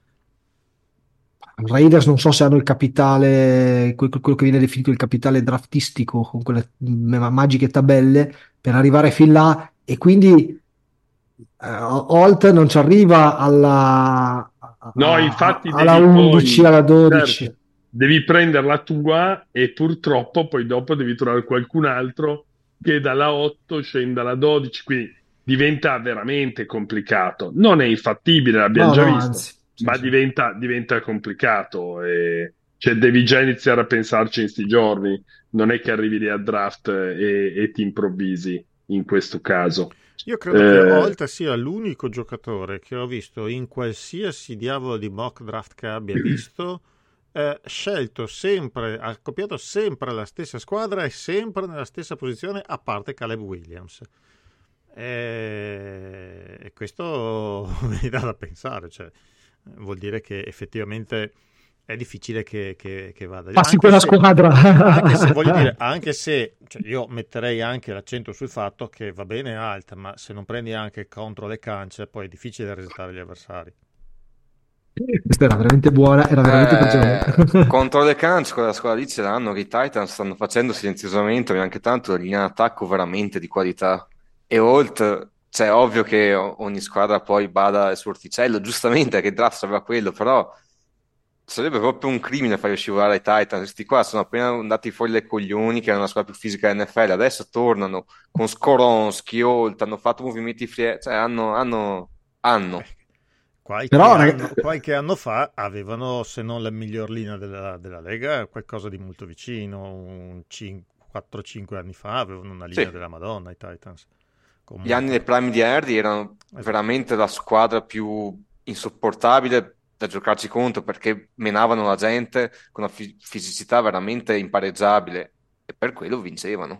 Raiders. Non so se hanno il capitale, que- quello che viene definito il capitale draftistico, con quelle ma- magiche tabelle per arrivare fin là, e quindi eh, Holt non ci arriva alla, a- No, a- infatti alla devi undici, poi, alla dodici. certo, devi prendere la tua, e purtroppo poi dopo devi trovare qualcun altro che dalla otto scenda alla dodici, quindi diventa veramente complicato. Non è infattibile, l'abbiamo No, già no, visto. anzi. Sì, ma sì. diventa, diventa complicato e cioè, devi già iniziare a pensarci in sti giorni, non è che arrivi lì a draft e, e ti improvvisi in questo caso. Io credo che Eh, Holt sia l'unico giocatore che ho visto in qualsiasi diavolo di mock draft che abbia visto, eh, scelto sempre, ha copiato sempre la stessa squadra e sempre nella stessa posizione, a parte Caleb Williams. E, e questo mi dà da pensare, cioè, vuol dire che effettivamente è difficile che, che, che vada lì. Passi Anche quella se, squadra. anche se, voglio dire, anche se cioè, io metterei anche l'accento sul fatto che va bene alta, ma se non prendi anche contro le cance, poi è difficile resettare gli avversari. Questa era veramente buona, era veramente Eh, piacevole. contro le Cans, quella squadra lì ce l'hanno, che i Titans stanno facendo silenziosamente, ma anche tanto la linea d'attacco veramente di qualità. E Holt, cioè, è ovvio che o- ogni squadra poi bada al suo orticello, giustamente, che il draft aveva quello, però sarebbe proprio un crimine fare scivolare i Titans. Questi qua sono appena andati fuori dai coglioni, che erano la squadra più fisica dell'N F L, adesso tornano con Skoronski, Holt, hanno fatto movimenti, frie- cioè, hanno, hanno, Beh, hanno. qualche Però, anno, ragazzi, qualche anno fa avevano, se non la miglior linea della, della Lega, qualcosa di molto vicino. Un quattro cinque anni fa avevano una Sì. linea della Madonna i Titans. Gli anni Comunque, del prime di Hardy erano esatto. veramente la squadra più insopportabile da giocarci contro perché menavano la gente con una fi- fisicità veramente impareggiabile e per quello vincevano.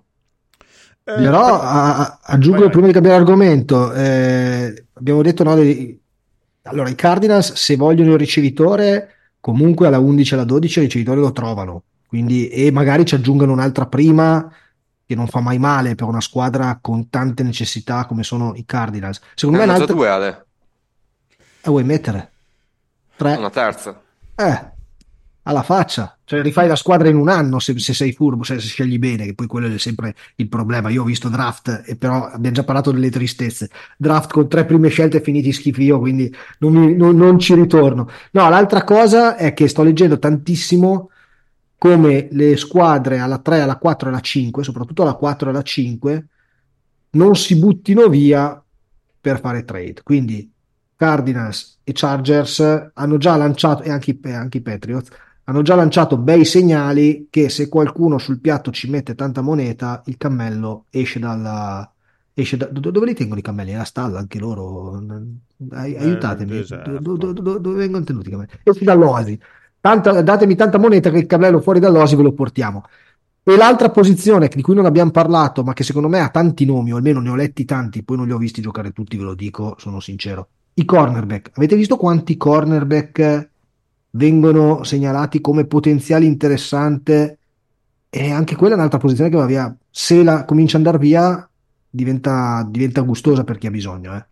Eh, però per- a- a- Vai, aggiungo vai. prima di cambiare argomento, eh, abbiamo detto no, dei- allora i Cardinals se vogliono il ricevitore comunque alla undici e alla dodici il ricevitore lo trovano, quindi e magari ci aggiungono un'altra prima che non fa mai male per una squadra con tante necessità come sono i Cardinals. Ne Secondo me hanno già un'altra due, Ale, eh, vuoi mettere? una Tre? terza. Eh, alla faccia, cioè rifai la squadra in un anno se, se sei furbo, se, se scegli bene, che poi quello è sempre il problema. Io ho visto draft, e però abbiamo già parlato delle tristezze. Draft con tre prime scelte finiti schifio, quindi non, mi- non- non ci ritorno. No, l'altra cosa è che sto leggendo tantissimo come le squadre alla tre, alla quattro e alla cinque, soprattutto alla quattro e alla cinque, non si buttino via per fare trade. Quindi Cardinals e Chargers hanno già lanciato, e anche, i- anche i Patriots, hanno già lanciato bei segnali che se qualcuno sul piatto ci mette tanta moneta, il cammello esce dalla... Esce da, do- dove li tengono i cammelli? Nella stalla anche loro? Ai- Nel, nel aiutatemi, do- do- do- deserto. do- dove vengono tenuti i cammelli? Esci dall'oasi. Tanta- datemi tanta moneta che il cammello fuori dall'oasi ve lo portiamo. E l'altra posizione di cui non abbiamo parlato, ma che secondo me ha tanti nomi, o almeno ne ho letti tanti, poi non li ho visti giocare tutti, ve lo dico, sono sincero. I cornerback. Avete visto quanti cornerback vengono segnalati come potenziali interessante? E anche quella è un'altra posizione che va via. Se la comincia ad andare via, diventa, diventa gustosa per chi ha bisogno, eh.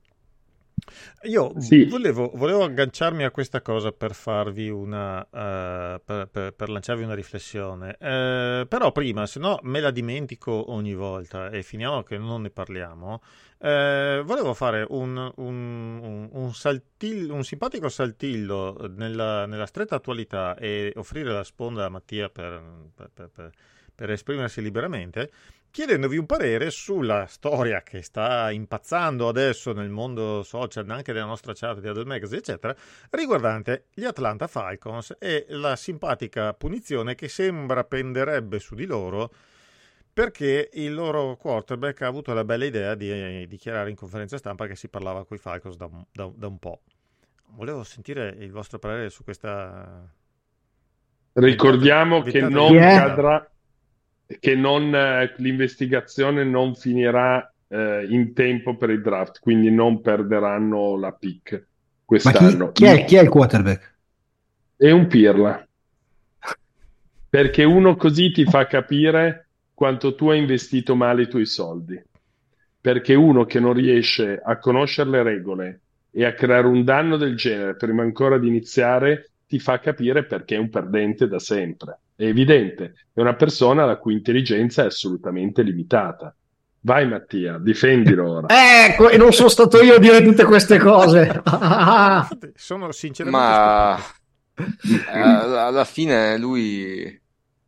Io sì, volevo, volevo agganciarmi a questa cosa per farvi una, eh, per, per- per lanciarvi una riflessione. Eh, però prima, se no me la dimentico ogni volta e finiamo che non ne parliamo. Eh, volevo fare un, un, un, un saltillo- un simpatico saltillo nella, nella stretta attualità e offrire la sponda a Mattia per, per per- per- per esprimersi liberamente, chiedendovi un parere sulla storia che sta impazzando adesso nel mondo social, anche nella nostra chat di Adel Magazine, eccetera, riguardante gli Atlanta Falcons e la simpatica punizione che sembra penderebbe su di loro perché il loro quarterback ha avuto la bella idea di dichiarare in conferenza stampa che si parlava con i Falcons da un, da, da un po'. Volevo sentire il vostro parere su questa ventata, ricordiamo che ventata di Chi non è? attualità. cadrà, che non, eh, l'investigazione non finirà eh, in tempo per il draft, quindi non perderanno la pick Ma chi, quest'anno. chi è, chi è il quarterback? È un pirla, perché uno così ti fa capire quanto tu hai investito male i tuoi soldi. Perché uno che non riesce a conoscere le regole e a creare un danno del genere prima ancora di iniziare, ti fa capire perché è un perdente da sempre. È evidente, è una persona la cui intelligenza è assolutamente limitata. Vai Mattia, difendilo ora. Ecco, e non sono stato io a dire tutte queste cose. Infatti, sono sinceramente Ma stupito. eh, alla alla fine lui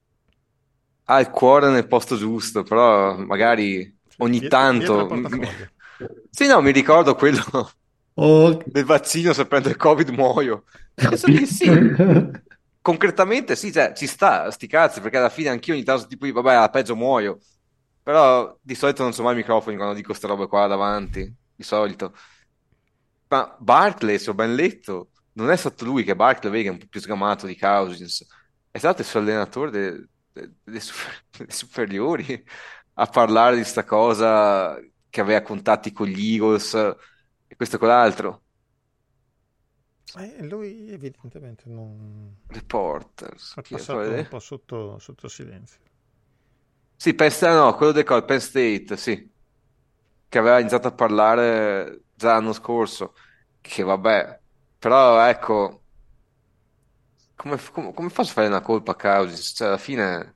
ha il cuore nel posto giusto, però magari Sì, ogni dietro, dietro il tanto... portafoglio. Sì, no, mi ricordo quello Oh. del vaccino, se prendo il Covid muoio. Penso di sì. Concretamente sì, cioè, ci sta, sti cazzi, perché alla fine anch'io ogni tanto tipo, vabbè, alla peggio muoio. Però di solito non so mai i microfoni quando dico queste robe qua davanti, di solito. Ma Barkley, se ho ben letto, non è stato lui che Barkley, vedi, che è un po' più sgamato di Cousins, è stato il suo allenatore de- de- delle super- delle superiori a parlare di sta cosa, che aveva contatti con gli Eagles e questo e quell'altro. Eh, lui evidentemente non... Reporters, è chi è? passato un Poi- po' sotto, sotto silenzio. Sì, Penn State, no, quello del Col- Penn State, sì, che aveva iniziato a parlare già l'anno scorso, che vabbè, però ecco, come, come, come faccio a fare una colpa a Cousins? Cioè, alla fine,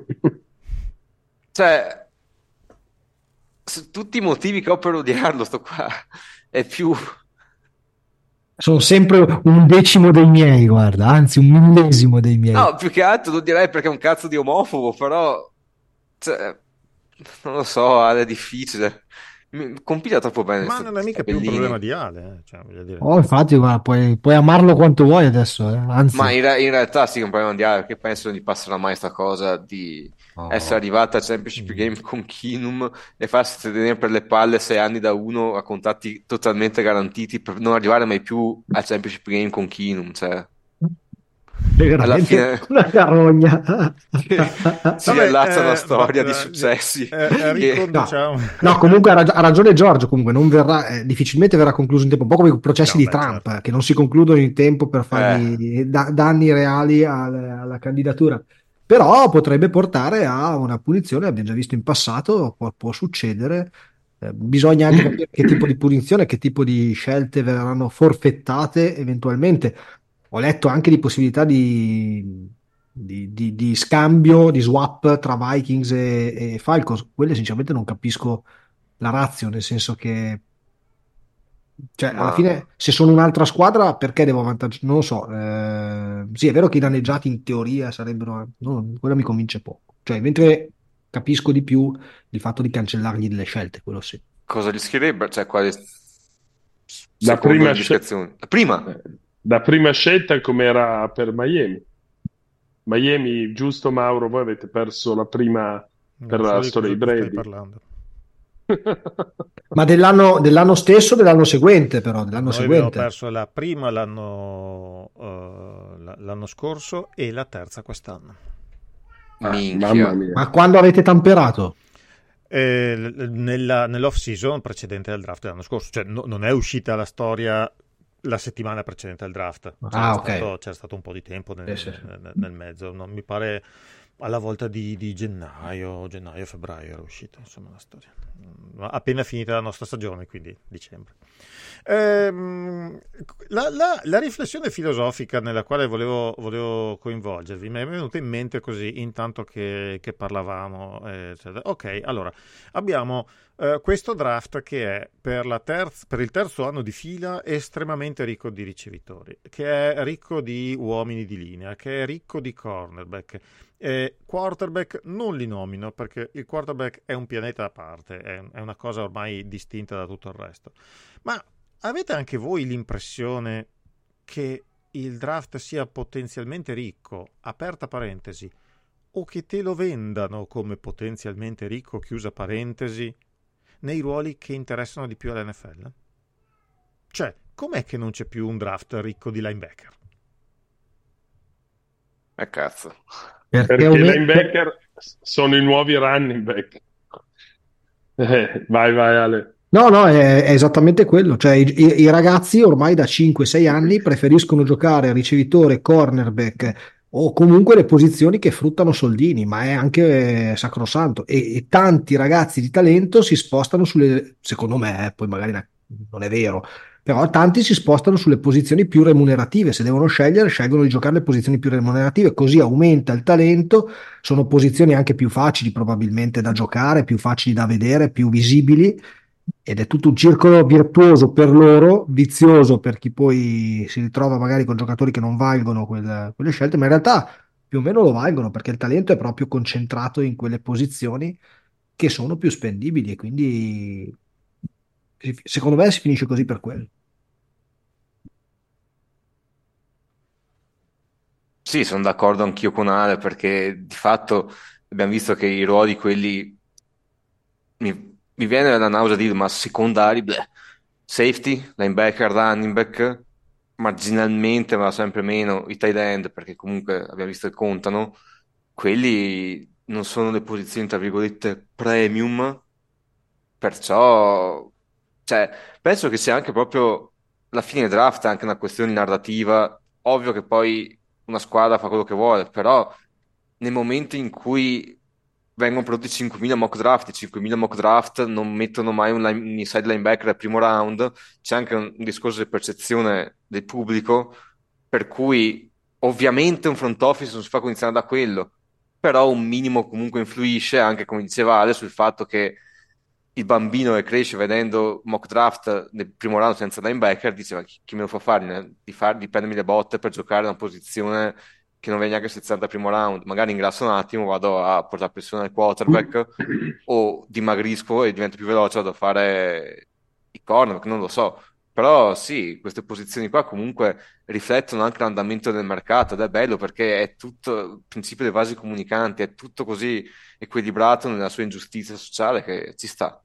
cioè, su tutti i motivi che ho per odiarlo, sto qua, è più... Sono sempre un decimo dei miei, guarda, anzi un millesimo dei miei. No, più che altro lo direi perché è un cazzo di omofobo, però, cioè, non lo so, Ale, è difficile. Mi- Compila troppo bene, Ma sto, non è mica sto più un problema Bellini. di Ale, eh, cioè, voglio dire. Oh, infatti, guarda, puoi, puoi amarlo quanto vuoi adesso, eh, Ma anzi. in, re- in realtà sì, è un problema mondiale, perché penso non gli passerà mai sta cosa di essere Oh. arrivata al Championship Mm. Game con Keenum e farsi tenere per le palle sei anni da uno a contatti totalmente garantiti per non arrivare mai più al Championship Game con Keenum, cioè Sei alla veramente fine una carogna. si Vabbè, riallaccia una eh, va- storia di eh, successi eh, eh, che... No, riconduciamo. no, comunque ha, rag- ha ragione Giorgio, comunque non verrà, eh, difficilmente verrà concluso in tempo, un po' come i processi No, di beh, Trump, certo. eh, che non si concludono in tempo per Eh, fargli da- danni reali al- alla candidatura. Però potrebbe portare a una punizione, abbiamo già visto in passato, può, può succedere. Eh, bisogna anche capire che tipo di punizione, che tipo di scelte verranno forfettate eventualmente. Ho letto anche di possibilità di, di- di- di scambio, di swap tra Vikings e, e Falcons. Quelle sinceramente non capisco la ratio, nel senso che, cioè, alla ma, fine, se sono un'altra squadra, perché devo avvantaggiare? Non lo so. Eh, sì, è vero che i danneggiati in teoria sarebbero... no, quello mi convince poco. Cioè, mentre capisco di più il fatto di cancellargli delle scelte, quello sì. cosa rischierebbe? Cioè, quale... Da secondo le prima, scel- indicazioni? La prima? eh, da prima scelta come era per Miami. Miami, giusto Mauro, voi avete perso la prima per Non so la di storia cosa di tu stai Brady. parlando. Ma dell'anno dell'anno stesso o dell'anno seguente, però, dell'anno Noi abbiamo seguente. perso la prima l'anno eh, l- l'anno scorso e la terza quest'anno. Ah, Minchia. mamma mia. Ma quando avete tamperato? E l- nella, nell'off season precedente al draft dell'anno scorso, cioè no- non è uscita la storia la settimana precedente al draft, c'era Ah, ok. stato, c'era stato un po' di tempo nel, Sì, sì, sì. nel- nel mezzo, non mi pare alla volta di, di gennaio, gennaio, febbraio era uscita insomma la storia. Mm, appena finita la nostra stagione, quindi dicembre. Ehm, la, la- la riflessione filosofica nella quale volevo, volevo coinvolgervi mi è venuta in mente così intanto che, che parlavamo. eh, eccetera. Ok, allora abbiamo eh, questo draft che è per, la terz- per il terzo anno di fila estremamente ricco di ricevitori, che è ricco di uomini di linea, che è ricco di cornerback. Eh, quarterback non li nomino perché il quarterback è un pianeta a parte, è, è una cosa ormai distinta da tutto il resto. Ma avete anche voi l'impressione che il draft sia potenzialmente ricco, aperta parentesi, o che te lo vendano come potenzialmente ricco, chiusa parentesi, nei ruoli che interessano di più all'N F L? Cioè, com'è che non c'è più un draft ricco di linebacker? Eh cazzo. Perché Perché un- i linebacker sono i nuovi running back. Eh, vai, vai, Ale. No, no, è, è esattamente quello. Cioè, i, i- i ragazzi ormai da cinque sei anni preferiscono giocare a ricevitore, cornerback o comunque le posizioni che fruttano soldini, ma è anche eh, sacrosanto. E, e tanti ragazzi di talento si spostano sulle, secondo me, eh, poi magari na- non è vero, però tanti si spostano sulle posizioni più remunerative. Se devono scegliere, scelgono di giocare le posizioni più remunerative, così aumenta il talento. Sono posizioni anche più facili probabilmente da giocare, più facili da vedere, più visibili ed è tutto un circolo virtuoso per loro, vizioso per chi poi si ritrova magari con giocatori che non valgono quelle, quelle scelte, ma in realtà più o meno lo valgono perché il talento è proprio concentrato in quelle posizioni che sono più spendibili e quindi si- secondo me si finisce così per quello. Sì, sono d'accordo anch'io con Ale, perché di fatto abbiamo visto che i ruoli, quelli, mi, mi viene la nausea di dire, ma secondari, bleh. Safety, linebacker, running back, marginalmente, ma sempre meno, i tight end, perché comunque abbiamo visto che contano, quelli non sono le posizioni, tra virgolette, premium, perciò, cioè, penso che sia anche proprio la fine draft, è anche una questione narrativa. Ovvio che poi una squadra fa quello che vuole, però nel momento in cui vengono prodotti cinquemila mock draft, i cinquemila mock draft non mettono mai un, line- un inside linebacker al primo round, c'è anche un, un discorso di percezione del pubblico, per cui ovviamente un front office non si fa condizionare da quello, però un minimo comunque influisce, anche come diceva Ale, sul fatto che il bambino che cresce vedendo mock draft nel primo round senza linebacker dice: ma chi, chi me lo fa fare di, far, di prendermi le botte per giocare in una posizione che non viene neanche settanta al primo round? Magari ingrasso un attimo, vado a portare pressione al quarterback, o dimagrisco e divento più veloce, vado a fare i cornerback, non lo so. Però sì, queste posizioni qua comunque riflettono anche l'andamento del mercato, ed è bello perché è tutto il principio dei vasi comunicanti, è tutto così equilibrato nella sua ingiustizia sociale che ci sta.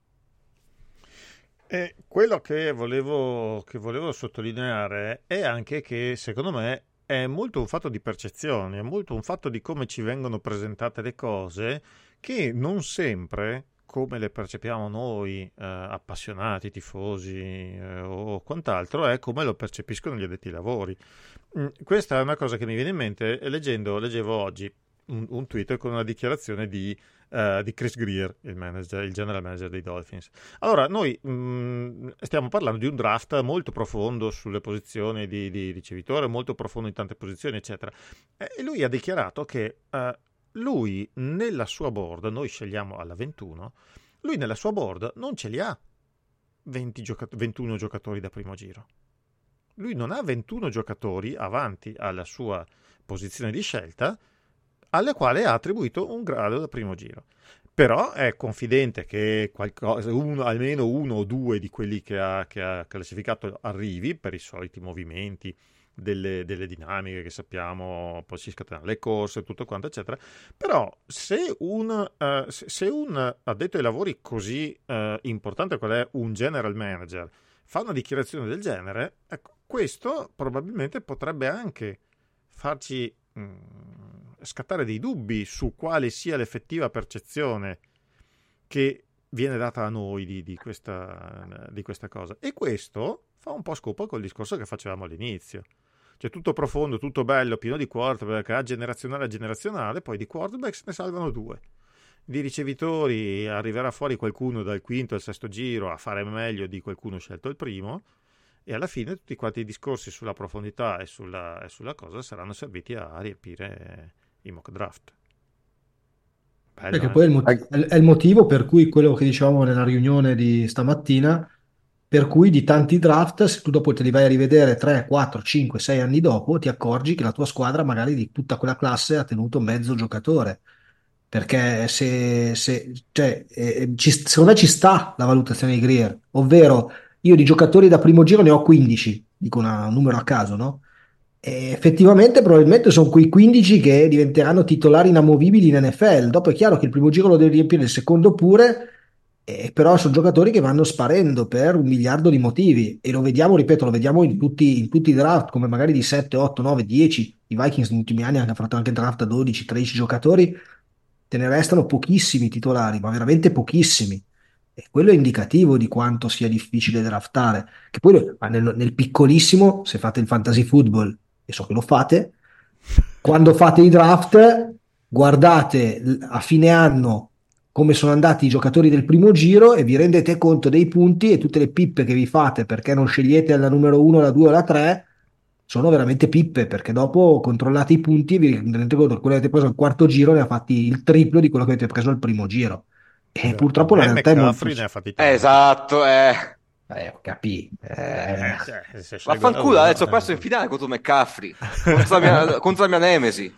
E quello che volevo, che volevo sottolineare è anche che secondo me è molto un fatto di percezioni, è molto un fatto di come ci vengono presentate le cose, che non sempre, come le percepiamo noi, eh, appassionati, tifosi, eh, o quant'altro, è come lo percepiscono gli addetti ai lavori. Mm, Questa è una cosa che mi viene in mente eh, leggendo, leggevo oggi un, un tweet con una dichiarazione di, eh, di Chris Greer, il manager, il general manager dei Dolphins. Allora, noi mh, stiamo parlando di un draft molto profondo sulle posizioni di, di ricevitore, molto profondo in tante posizioni, eccetera. E lui ha dichiarato che eh, lui nella sua board, noi scegliamo alla ventuno, lui nella sua board non ce li ha venti gioca- ventuno giocatori da primo giro. Lui non ha ventuno giocatori avanti alla sua posizione di scelta, alle quali ha attribuito un grado da primo giro. Però è confidente che qualcosa, uno, almeno uno o due di quelli che ha, che ha classificato arrivi per i soliti movimenti, delle, delle dinamiche che sappiamo, poi si scatenano le corse, tutto quanto, eccetera. Però se un, eh, se se un addetto ai lavori così eh, importante qual è un general manager fa una dichiarazione del genere, ecco, questo probabilmente potrebbe anche farci mh, scattare dei dubbi su quale sia l'effettiva percezione che viene data a noi di, di, questa, di questa cosa. E questo fa un po' scopo col discorso che facevamo all'inizio. Cioè tutto profondo, tutto bello, pieno di quarterback, a generazionale a generazionale, poi di quarterback se ne salvano due. Di ricevitori arriverà fuori qualcuno dal quinto al sesto giro a fare meglio di qualcuno scelto il primo, e alla fine tutti quanti i discorsi sulla profondità e sulla, e sulla cosa saranno serviti a riempire i mock draft. Bello, Perché eh? poi è il, mot- è il- è il motivo per cui quello che dicevamo nella riunione di stamattina, per cui di tanti draft, se tu dopo te li vai a rivedere tre, quattro, cinque, sei anni dopo, ti accorgi che la tua squadra magari di tutta quella classe ha tenuto mezzo giocatore. Perché se, se- cioè, eh, ci- secondo me ci sta la valutazione di Greer, ovvero io di giocatori da primo giro ne ho quindici, dico una- un numero a caso, no? E effettivamente probabilmente sono quei quindici che diventeranno titolari inamovibili in N F L. Dopo è chiaro che il primo giro lo devi riempire, il secondo pure, eh, però sono giocatori che vanno sparendo per un miliardo di motivi e lo vediamo, ripeto, lo vediamo in tutti, in tutti i draft, come magari di sette, otto, nove, dieci. I Vikings negli ultimi anni hanno fatto anche draft da dodici, tredici giocatori, te ne restano pochissimi titolari, ma veramente pochissimi. E quello è indicativo di quanto sia difficile draftare. Che poi ma nel, nel piccolissimo, se fate il fantasy football, e so che lo fate, quando fate i draft, guardate l- a fine anno come sono andati i giocatori del primo giro e vi rendete conto dei punti e tutte le pippe che vi fate perché non scegliete la numero uno, la due o la tre, sono veramente pippe, perché dopo controllate i punti e vi rendete conto che quello che avete preso al quarto giro ne ha fatti il triplo di quello che avete preso al primo giro. E Da, da purtroppo la me realtà è molto... McCaffrey ne ha fatti tanti. Esatto, eh. Eh, capì. Eh, Eh, cioè, se scelgo da Vaffanculo, uno... adesso ho perso in eh. finale contro McCaffrey, contro la mia, contro la mia nemesi.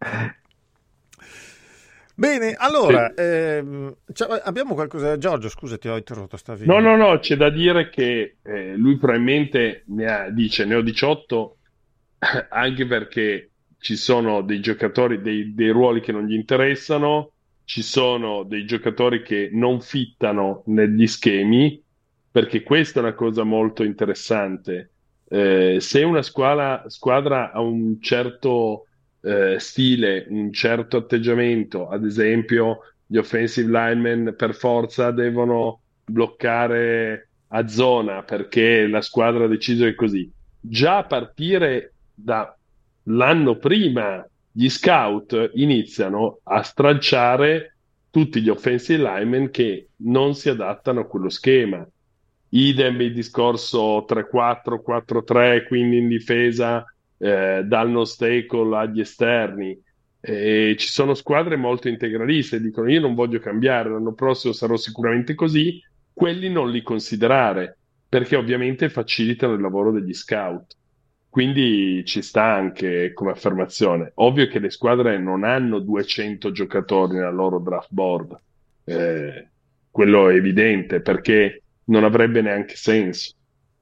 Bene, Sì. allora, ehm, cioè, abbiamo qualcosa... Giorgio, scusa, ti ho interrotto, stavi... No, no, no, c'è da dire che eh, lui probabilmente ne ha, dice ne ho diciotto anche perché ci sono dei giocatori, dei, dei ruoli che non gli interessano, ci sono dei giocatori che non fittano negli schemi, perché questa è una cosa molto interessante. Eh, se una squadra, squadra ha un certo eh, stile, un certo atteggiamento, ad esempio gli offensive linemen per forza devono bloccare a zona perché la squadra ha deciso che è così. Già a partire dall'anno prima, gli scout iniziano a stralciare tutti gli offensive linemen che non si adattano a quello schema. Idem il discorso tre quattro, quattro tre, quindi in difesa eh, dal nose tackle agli esterni. E ci sono squadre molto integraliste, dicono io non voglio cambiare, l'anno prossimo sarò sicuramente così, quelli non li considerare, perché ovviamente facilitano il lavoro degli scout. Quindi ci sta anche come affermazione. Ovvio che le squadre non hanno duecento giocatori nella loro draft board, eh, quello è evidente, perché non avrebbe neanche senso.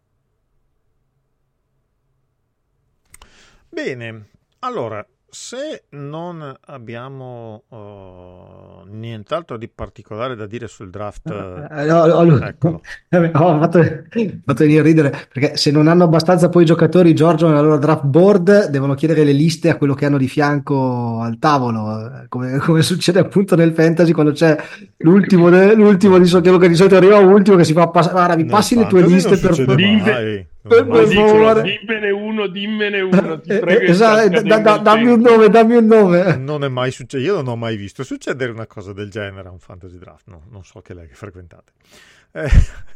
Bene, allora, se non abbiamo uh, nient'altro di particolare da dire sul draft, Eh, no, no, no. eccolo. Vabbè, ho fatto, fatto venire a ridere perché se non hanno abbastanza poi i giocatori Giorgio nella loro draft board devono chiedere le liste a quello che hanno di fianco al tavolo, eh, come, come succede appunto nel fantasy quando c'è l'ultimo, de- l'ultimo di solito, quello che di solito arriva ultimo che si fa passare, guarda mi Nel passi le tue fantasy non liste per succede favore. mai. Per- Non Ma mai per dicono, favore. dimmene uno, dimmene uno, ti Eh, prego, eh, che sta esatto, da- scadendo da- il dammi un tempo. nome, dammi un nome. Non è mai successo, io non ho mai visto succedere una cosa del genere a un fantasy draft, no, non so che lei che frequentate. Eh,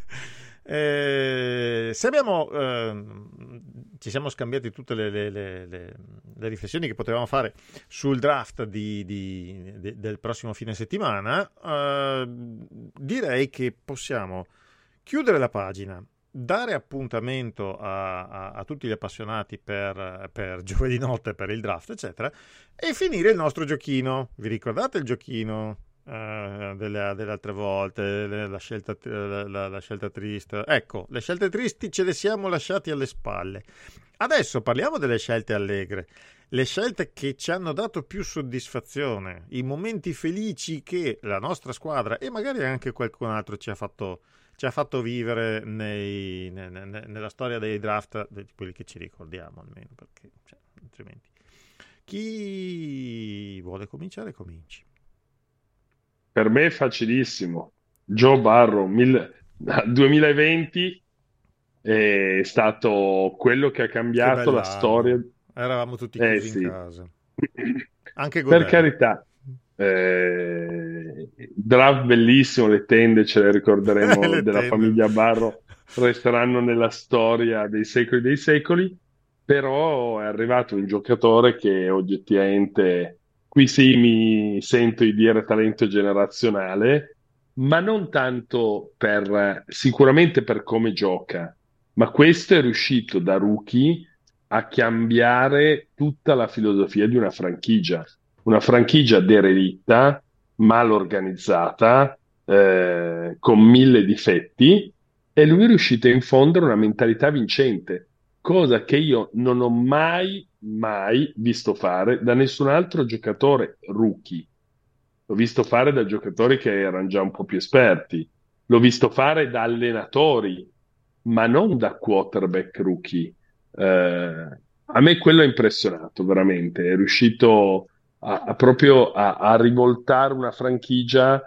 eh, se abbiamo, eh, ci siamo scambiati tutte le, le- le- le- le riflessioni che potevamo fare sul draft di- di- de- del prossimo fine settimana, eh, direi che possiamo chiudere la pagina, dare appuntamento a, a- a tutti gli appassionati per, per giovedì notte, per il draft, eccetera, e finire il nostro giochino. Vi ricordate il giochino eh, delle, delle altre volte, le- la scelta, la, la- la scelta triste? Ecco, le scelte tristi ce le siamo lasciati alle spalle. Adesso parliamo delle scelte allegre, le scelte che ci hanno dato più soddisfazione, i momenti felici che la nostra squadra e magari anche qualcun altro ci ha fatto ci ha fatto vivere nei- ne- ne- nella storia dei draft, di quelli che ci ricordiamo almeno, perché cioè, altrimenti. Chi vuole cominciare, cominci. Per me è facilissimo. Joe Burrow, mil- duemilaventi è stato quello che ha Che cambiato la storia. bell'anno. Eravamo tutti Eh chiusi in sì, casa. Anche per Godel. carità, eh, draft bellissimo, le tende ce le ricorderemo Le della tende. famiglia Barro, resteranno nella storia dei secoli dei secoli, però è arrivato un giocatore che oggettivamente, qui sì mi sento di dire talento generazionale, ma non tanto per, sicuramente per come gioca, ma questo è riuscito da rookie a cambiare tutta la filosofia di una franchigia, una franchigia derelitta, mal organizzata, eh, con mille difetti, e lui è riuscito a infondere una mentalità vincente, cosa che io non ho mai, mai visto fare da nessun altro giocatore rookie. L'ho visto fare da giocatori che erano già un po' più esperti, l'ho visto fare da allenatori, ma non da quarterback rookie. Eh, a me quello ha impressionato veramente, è riuscito a, a proprio a, a rivoltare una franchigia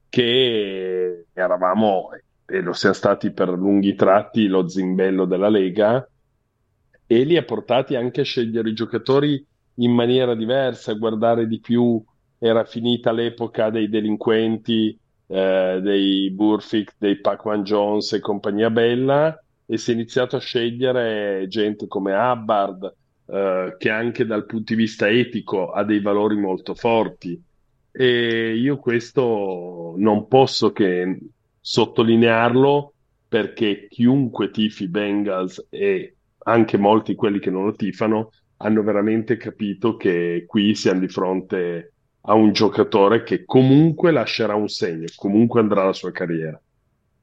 che eravamo e lo siamo stati per lunghi tratti lo zimbello della Lega, e li ha portati anche a scegliere i giocatori in maniera diversa, a guardare di più. Era finita l'epoca dei delinquenti, eh, dei Burfict, dei Pac-Man Jones e compagnia bella, e si è iniziato a scegliere gente come Hubbard, eh, che anche dal punto di vista etico ha dei valori molto forti. E io questo non posso che sottolinearlo, perché chiunque tifi Bengals, e anche molti quelli che non lo tifano, hanno veramente capito che qui siamo di fronte a un giocatore che comunque lascerà un segno, comunque andrà la sua carriera.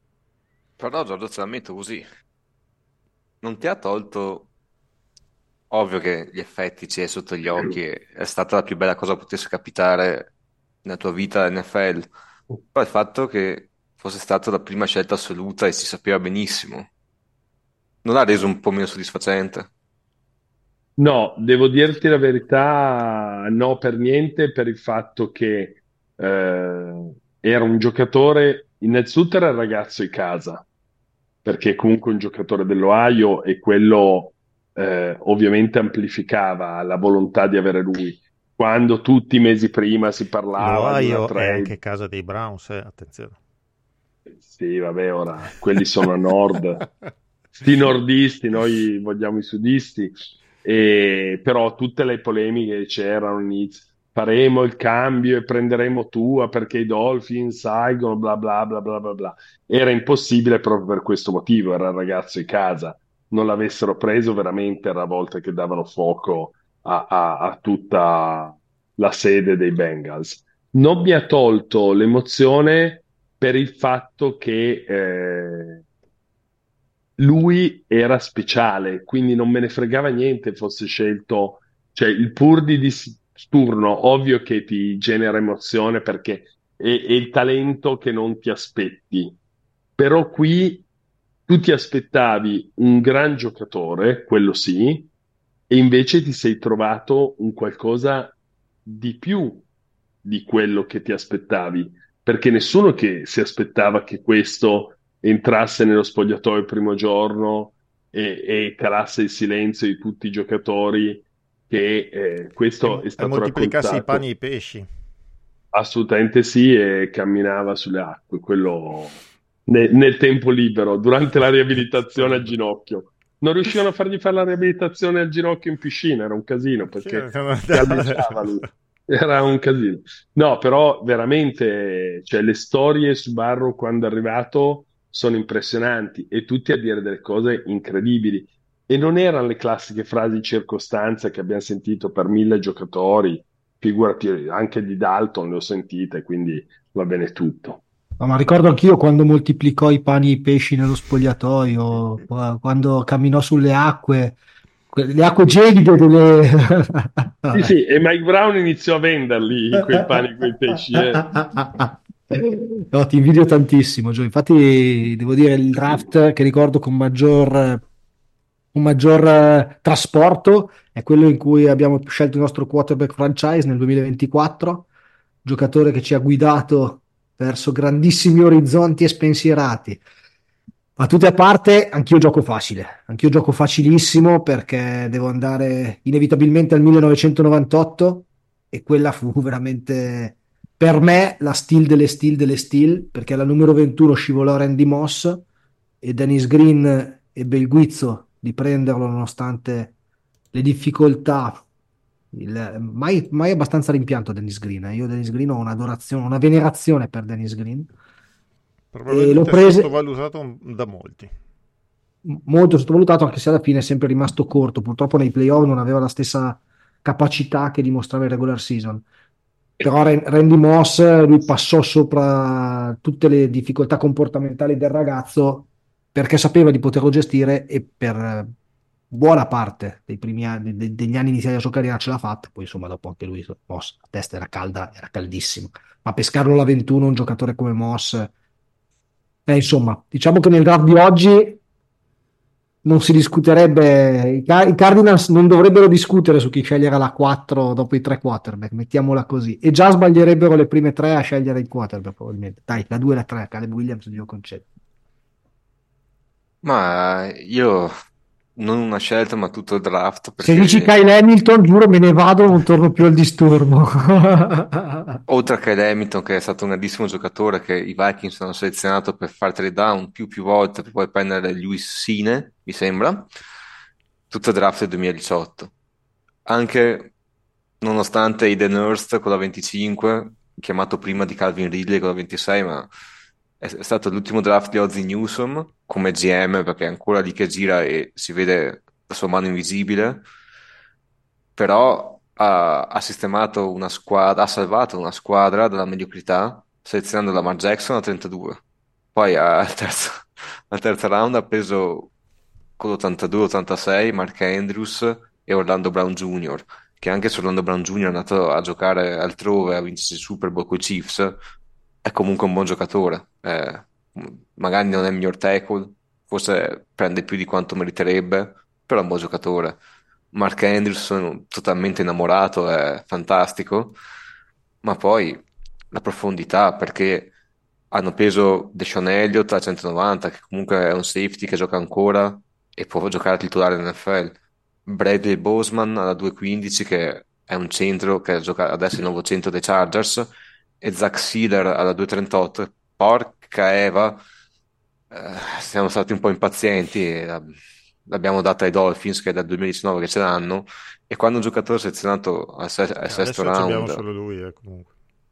Però Giorgio, te la metto così. Non ti ha tolto ovvio che gli effetti c'è sotto gli occhi, e è stata la più bella cosa che potesse capitare nella tua vita N F L. Poi il fatto che fosse stata la prima scelta assoluta e si sapeva benissimo, non ha reso un po' meno soddisfacente? No, devo dirti la verità, no per niente, per il fatto che eh, era un giocatore, innanzitutto era il ragazzo di casa, perché è comunque un giocatore dell'Ohio e quello eh, ovviamente amplificava la volontà di avere lui. Quando tutti i mesi prima si parlava di una L'Ohio è trade, anche casa dei Browns, eh, attenzione. sì, vabbè, ora quelli sono a nord, sti nordisti, noi vogliamo i sudisti, e, però tutte le polemiche che c'erano all'inizio, faremo il cambio e prenderemo Tua perché i Dolphins salgono, bla bla bla bla bla bla. Era impossibile proprio per questo motivo, era il ragazzo di casa. Non l'avessero preso veramente era a volte che davano fuoco a, a- a tutta la sede dei Bengals. Non mi ha tolto l'emozione per il fatto che eh, lui era speciale, quindi non me ne fregava niente fosse scelto, cioè il Purdy di turno, ovvio che ti genera emozione perché è, è il talento che non ti aspetti, però qui tu ti aspettavi un gran giocatore, quello sì, e invece ti sei trovato un qualcosa di più di quello che ti aspettavi, perché nessuno che si aspettava che questo entrasse nello spogliatoio il primo giorno e, e calasse il silenzio di tutti i giocatori, che eh, E, questo mo- è e stato moltiplicassi i pani e raccontato. i pesci. Assolutamente sì, e camminava sulle acque, quello ne- nel tempo libero, durante la Tempo riabilitazione al libero. ginocchio. Non riuscivano a fargli fare la riabilitazione al ginocchio in piscina, era un casino Sì, perché galleggiava lui. Era un casino. No, però veramente, cioè, le storie su Barrow quando è arrivato sono impressionanti e tutti a dire delle cose incredibili. E non erano le classiche frasi di circostanza che abbiamo sentito per mille giocatori, figurati, anche di Dalton le ho sentite, quindi va bene tutto. No, ma ricordo anch'io quando moltiplicò i pani e i pesci nello spogliatoio, qua- quando camminò sulle acque, que- le acque gelide delle... Sì, Vabbè. sì, e Mike Brown iniziò a venderli quei pani, quei pesci, eh. No, ti invidio tantissimo, Gio. Infatti, devo dire, il draft che ricordo con maggior, con maggior eh, trasporto è quello in cui abbiamo scelto il nostro quarterback franchise nel duemilaventiquattro, giocatore che ci ha guidato verso grandissimi orizzonti e spensierati. Ma tutte a parte, anch'io gioco facile, anch'io gioco facilissimo perché devo andare inevitabilmente al millenovecentonovantotto e quella fu veramente per me la steal delle steal delle steal, perché alla numero ventuno scivolò Randy Moss e Dennis Green ebbe il guizzo di prenderlo nonostante le difficoltà. Il- mai, mai abbastanza rimpianto Dennis Green. eh. Io Dennis Green ho un'adorazione, una venerazione per Dennis Green e l'ho Probabilmente prese sottovalutato da molti. molto sottovalutato, anche se alla fine è sempre rimasto corto. Purtroppo nei playoff non aveva la stessa capacità che dimostrava in regular season. Però Ran- Randy Moss, lui passò sopra tutte le difficoltà comportamentali del ragazzo perché sapeva di poterlo gestire e per eh, buona parte dei primi anni, de- degli anni iniziali della sua carriera ce l'ha fatta. Poi insomma dopo anche lui, Moss, la testa era calda, era caldissimo. Ma pescarlo alla ventuno un giocatore come Moss, eh, insomma, diciamo che nel draft di oggi non si discuterebbe, i, Car- i Cardinals non dovrebbero discutere su chi scegliere la quattro dopo i tre quarterback, mettiamola così, e già sbaglierebbero le prime tre a scegliere il quarterback probabilmente. Dai, la due e la tre, Caleb Williams glielo concedo. Ma io non una scelta, ma tutto il draft, Se dici perché Kyle Hamilton, giuro me ne vado, non torno più al disturbo. oltre a Kyle Hamilton, che è stato un grandissimo giocatore, che i Vikings hanno selezionato per fare trade down più più volte per poi prendere Luis Sine, mi sembra, tutto il draft del duemiladiciotto. Anche nonostante Aiden Hurst con la venticinque, chiamato prima di Calvin Ridley con la ventisei, ma è, è stato l'ultimo draft di Ozzie Newsome come G M, perché è ancora lì che gira e si vede la sua mano invisibile, però ha, ha sistemato una squadra, ha salvato una squadra dalla mediocrità selezionando Lamar Jackson a trentadue. Poi al terzo, al terzo round ha preso con l'ottantadue ottantasei Mark Andrews e Orlando Brown Junior, che anche se Orlando Brown Junior è andato a giocare altrove, a vincere il Super Bowl con i Chiefs, è comunque un buon giocatore. Eh, magari non è il miglior tackle, forse prende più di quanto meriterebbe, però è un buon giocatore. Mark Andrews sono totalmente innamorato, è fantastico, ma poi la profondità, perché hanno preso Deshaun Elliott a centonovanta, che comunque è un safety che gioca ancora e può giocare a titolare in N F L. Bradley Boseman alla due quindici, che è un centro che gioca adesso il nuovo centro dei Chargers, e Zach Sealer alla due trentotto. Porca Eva, eh, siamo stati un po' impazienti e la- l'abbiamo data ai Dolphins, che è dal duemiladiciannove che ce l'hanno, e quando un giocatore selezionato al, se- al Eh, sesto adesso ci abbiamo round, solo lui, eh, comunque.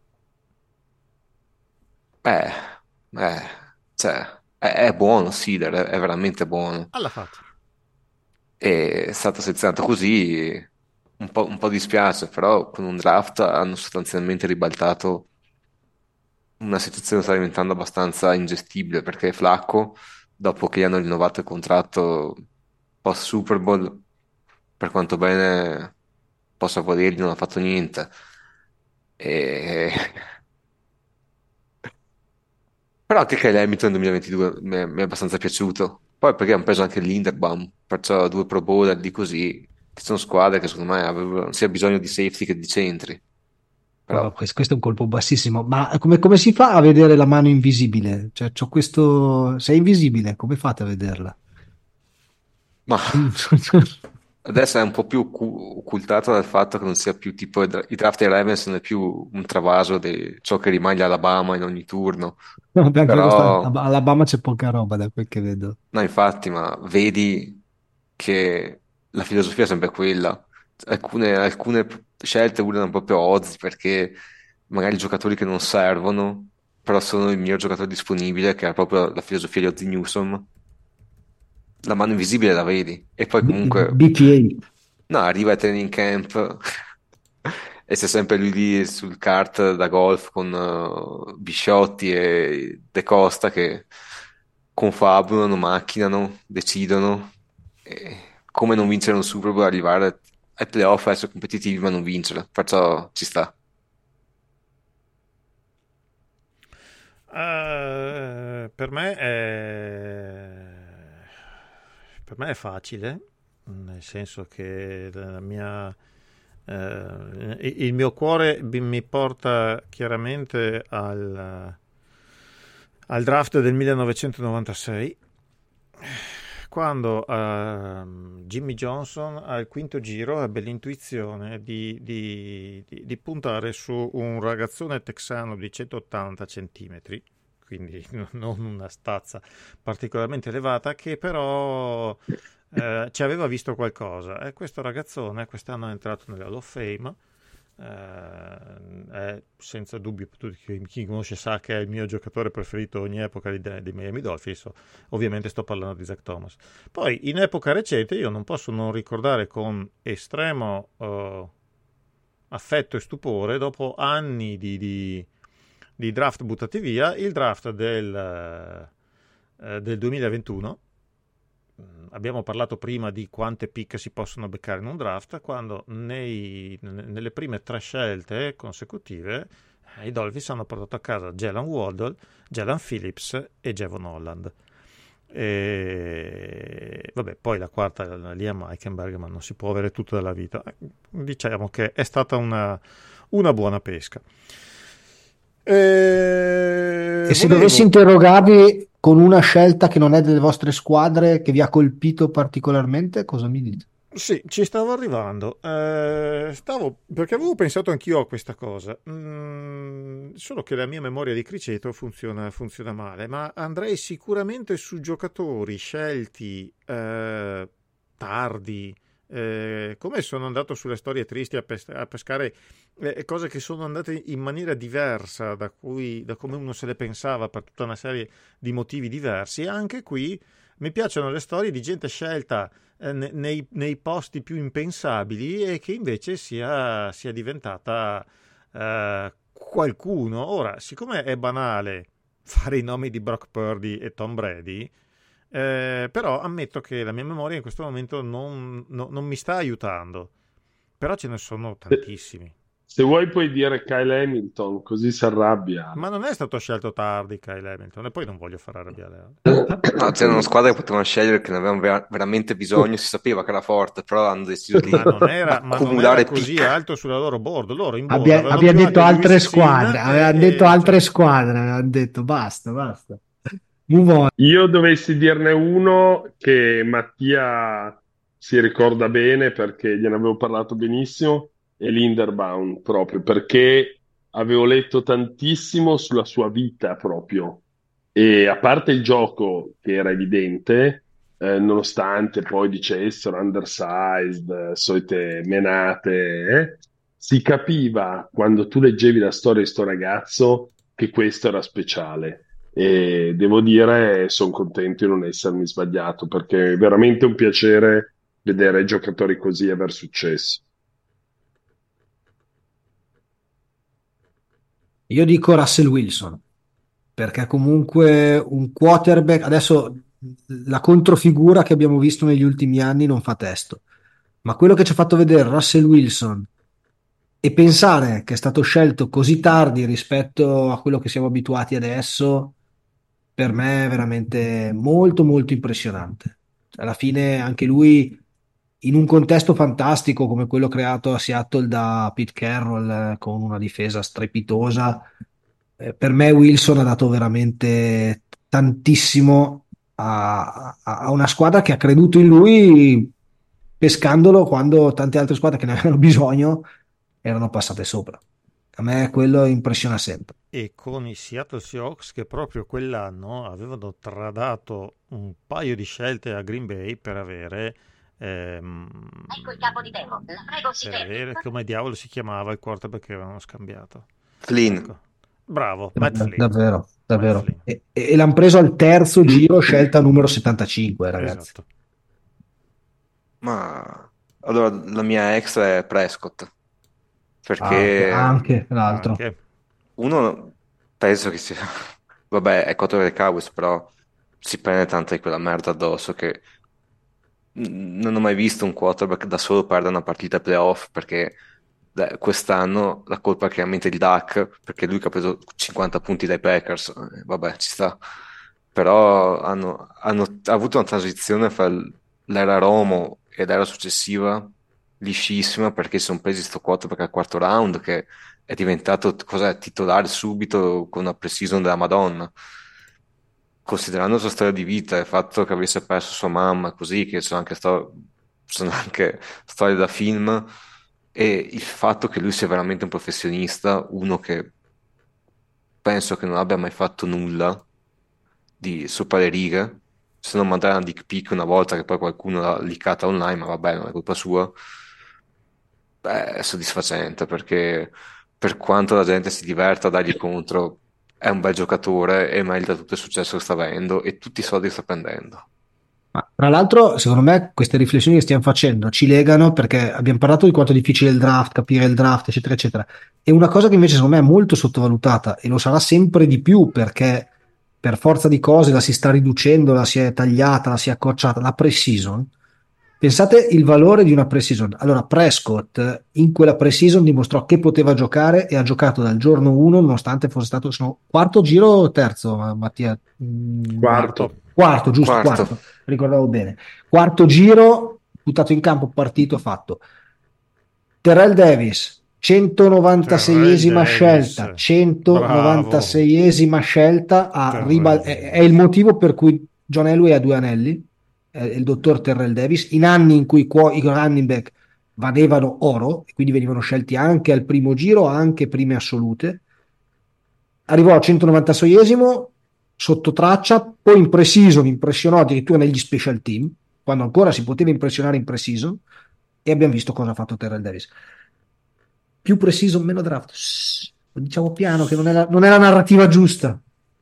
eh, eh, cioè, è, è buono Sealer, è, è veramente buono. Alla fatta. E è stato selezionato così, un po', un po' dispiace, però con un draft hanno sostanzialmente ribaltato una situazione che sta diventando abbastanza ingestibile, perché Flacco, dopo che gli hanno rinnovato il contratto post Super Bowl, per quanto bene possa volergli, non ha fatto niente. E... Però anche Kyle Hamilton nel duemilaventidue mi è, mi è abbastanza piaciuto. Poi perché hanno preso anche l'Interbaum, perciò due Pro Bowler di così, che sono squadre che secondo me avevano sia bisogno di safety che di centri. Vabbè, Però, questo, questo è un colpo bassissimo, ma come, come si fa a vedere la mano invisibile? Cioè, c'ho questo... Sei invisibile, come fate a vederla? ma adesso è un po' più occu- occultato dal fatto che non sia più tipo i dra- i draft dei Ravens, non è più un travaso di ciò che rimane all'Alabama in ogni turno. Vabbè, anche questa, Però, Alabama c'è poca roba da quel che vedo. no, infatti, ma vedi che la filosofia è sempre quella. Alcune, alcune scelte urlano proprio odds perché magari giocatori che non servono, però sono il miglior giocatore disponibile, che è proprio la filosofia di Ozzie Newsome. La mano invisibile la vedi. E poi B- comunque, BPA. no, arriva ai training camp e c'è sempre lui lì sul kart da golf con eh, Bisciotti e De Costa che confabulano, macchinano, decidono. E come non vincere un Super Bowl, arrivare ai playoff, essere competitivi ma non vincere. Perciò ci sta. Eh, per me è... per me è facile, nel senso che la mia, eh, il mio cuore mi mi porta chiaramente al, al draft del millenovecentonovantasei, quando ehm, Jimmy Johnson al quinto giro ebbe l'intuizione di, di- di- di puntare su un ragazzone texano di centottanta centimetri, quindi non una stazza particolarmente elevata, che però eh, ci aveva visto qualcosa. E questo ragazzone quest'anno è entrato nella Hall of Fame. Eh, è senza dubbio, tutti- chi chi mi conosce sa che è il mio giocatore preferito ogni epoca dei, dei Miami Dolphins. Ovviamente sto parlando di Zach Thomas. Poi in epoca recente io non posso non ricordare con estremo eh, affetto e stupore, dopo anni di, di- di draft buttati via, il draft del, eh, del duemilaventuno. Mm, Abbiamo parlato prima di quante pick si possono beccare in un draft, quando nei- nelle prime tre scelte consecutive eh, i Dolphins hanno portato a casa Jalen Waddle, Jalen Phillips e Javon Holland. E vabbè, poi la quarta la Liam Eichenberg, ma non si può avere tutto dalla vita. Diciamo che è stata una, una buona pesca. E E se dovessi volevo interrogarvi con una scelta che non è delle vostre squadre che vi ha colpito particolarmente, cosa mi dite? Sì, ci stavo arrivando. Eh, stavo, perché avevo pensato anch'io a questa cosa. Mm, solo che la mia memoria di criceto funziona, funziona male, ma andrei sicuramente su giocatori scelti eh, tardi. Eh, come sono andato sulle storie tristi a, pes- a pescare eh, cose che sono andate in maniera diversa da, cui, da come uno se le pensava, per tutta una serie di motivi diversi. Anche qui mi piacciono le storie di gente scelta eh, ne- nei, nei posti più impensabili e che invece sia, sia diventata eh, qualcuno. Ora, siccome è banale fare i nomi di Brock Purdy e Tom Brady, Eh, però ammetto che la mia memoria in questo momento non, no- non mi sta aiutando. Però ce ne sono Se, tantissimi. se vuoi puoi dire Kyle Hamilton, così si arrabbia. Ma non è stato scelto tardi Kyle Hamilton, e poi non voglio fare arrabbiare. No, c'era una squadra che potevano scegliere che ne avevano vera- veramente bisogno, si sapeva che era forte, però hanno deciso di Ma non era, ma non era accumulare così pick. alto sulla loro board. Loro in board Abbia- avevano abbiamo più detto alto altre Lewis squadre, Sin avevamo e, detto e- altre cioè, squadre, avevamo detto basta, basta. Move on. Io dovessi dirne uno che Mattia si ricorda bene perché gliene avevo parlato benissimo, è Linderbaum proprio perché avevo letto tantissimo sulla sua vita proprio. E a parte il gioco che era evidente, eh, nonostante poi dicessero undersized, eh, solite menate, eh, si capiva quando tu leggevi la storia di sto ragazzo che questo era speciale. E devo dire, sono contento di non essermi sbagliato perché è veramente un piacere vedere giocatori così aver successo. Io dico Russell Wilson, perché comunque un quarterback, adesso la controfigura che abbiamo visto negli ultimi anni non fa testo, ma quello che ci ha fatto vedere Russell Wilson e pensare che è stato scelto così tardi rispetto a quello che siamo abituati adesso, per me è veramente molto molto impressionante. Alla fine anche lui in un contesto fantastico come quello creato a Seattle da Pete Carroll, eh, con una difesa strepitosa, eh, per me Wilson ha dato veramente tantissimo a, a- a una squadra che ha creduto in lui pescandolo quando tante altre squadre che ne avevano bisogno erano passate sopra. A me quello impressiona sempre. e con i Seattle Seahawks che proprio quell'anno avevano tradato un paio di scelte a Green Bay per avere, ehm, Ecco il capo di demo. La prego si per fermi. avere come diavolo si chiamava il quarterback che avevano scambiato. Flynn. Ecco. Bravo, Matt Dav- Flynn. Davvero, Matt davvero. Flynn. E, e l'hanno preso al terzo giro, scelta numero settantacinque, ragazzi. Esatto. Ma allora la mia ex è Prescott, Anche, perché anche l'altro. Anche. uno penso che sia, vabbè, è contro dei Cowboys, però si prende tanta di quella merda addosso che n- non ho mai visto un quarterback da solo perdere una partita playoff perché dai, quest'anno la colpa è chiaramente di Dak perché è lui che ha preso cinquanta punti dai Packers. Eh, vabbè, ci sta, però hanno, hanno avuto una transizione fra l- l'era Romo e l'era successiva liscissima perché si sono presi sto quarterback al quarto round che è diventato cos'è, titolare subito con una pre-season della Madonna, considerando la sua storia di vita, il fatto che avesse perso sua mamma, così, che sono anche, sto- sono anche storie da film, e il fatto che lui sia veramente un professionista, uno che penso che non abbia mai fatto nulla di sopra le righe, se non mandare una dick pic una volta che poi qualcuno l'ha leakata online, ma vabbè, non è colpa sua. Beh, è soddisfacente perché per quanto la gente si diverta a dargli contro, è un bel giocatore e merita tutto il successo che sta avendo e tutti i soldi che sta prendendo. Ma, tra l'altro, secondo me, queste riflessioni che stiamo facendo ci legano perché abbiamo parlato di quanto è difficile il draft, capire il draft, eccetera, eccetera. E una cosa che invece secondo me è molto sottovalutata e lo sarà sempre di più perché per forza di cose la si sta riducendo, la si è tagliata, la si è accorciata, la pre-season. Pensate il valore di una pre-season. Allora, Prescott in quella pre-season dimostrò che poteva giocare e ha giocato dal giorno uno, nonostante fosse stato se no, quarto giro o terzo, Mattia? Mm, Quarto. Quarto. Quarto, giusto, Quarto. quarto, ricordavo bene. Quarto giro, buttato in campo, partito, fatto. Terrell Davis, Terrell centonovantaseiesima Davis. scelta, Bravo. centonovantaseiesima scelta, a Terrell riba- è, è il Davis. motivo per cui John Elway ha due anelli, è il dottor Terrell Davis, in anni in cui i qua- i running back valevano oro, e quindi venivano scelti anche al primo giro, anche prime assolute. Arrivò al centonovantaseiesimo sotto traccia, poi in pre-season impressionò addirittura negli special team, quando ancora si poteva impressionare in pre-season, e abbiamo visto cosa ha fatto Terrell Davis. Più pre-season, meno draft. Shhh, lo diciamo piano che non è la, non è la narrativa giusta.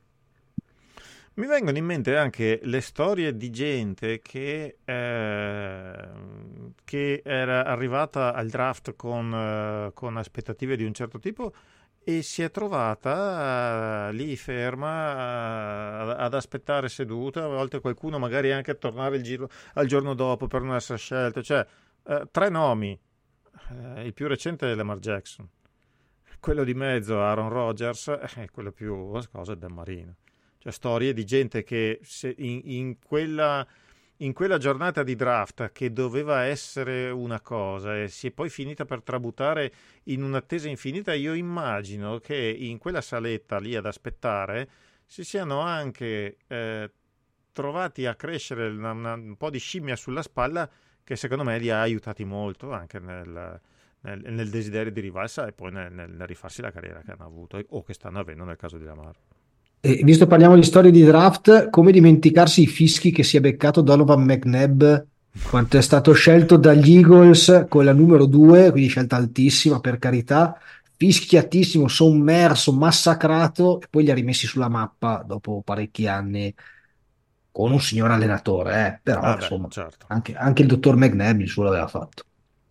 Mi vengono in mente anche le storie di gente che, eh, che era arrivata al draft con, eh, con aspettative di un certo tipo e si è trovata uh, lì ferma uh, ad aspettare seduta, a volte qualcuno magari anche a tornare il giro, al giorno dopo per non essere scelto, cioè uh, tre nomi, uh, il più recente è Lamar Jackson, quello di mezzo Aaron Rodgers e quello più cosa è Dan Marino, cioè storie di gente che se in, in quella in quella giornata di draft che doveva essere una cosa e si è poi finita per tramutare in un'attesa infinita, io immagino che in quella saletta lì ad aspettare si siano anche eh, trovati a crescere una, una, un po' di scimmia sulla spalla che secondo me li ha aiutati molto anche nel, nel, nel desiderio di rivalsa e poi nel, nel, nel rifarsi la carriera che hanno avuto o che stanno avendo nel caso di Lamar. E visto che parliamo di storie di draft, come dimenticarsi i fischi che si è beccato Donovan McNabb quando è stato scelto dagli Eagles con la numero due, quindi scelta altissima per carità, fischiatissimo, sommerso, massacrato e poi li ha rimessi sulla mappa dopo parecchi anni con un signor allenatore, eh. Però Ah beh, insomma certo. anche, anche il dottor McNabb il suo l'aveva fatto.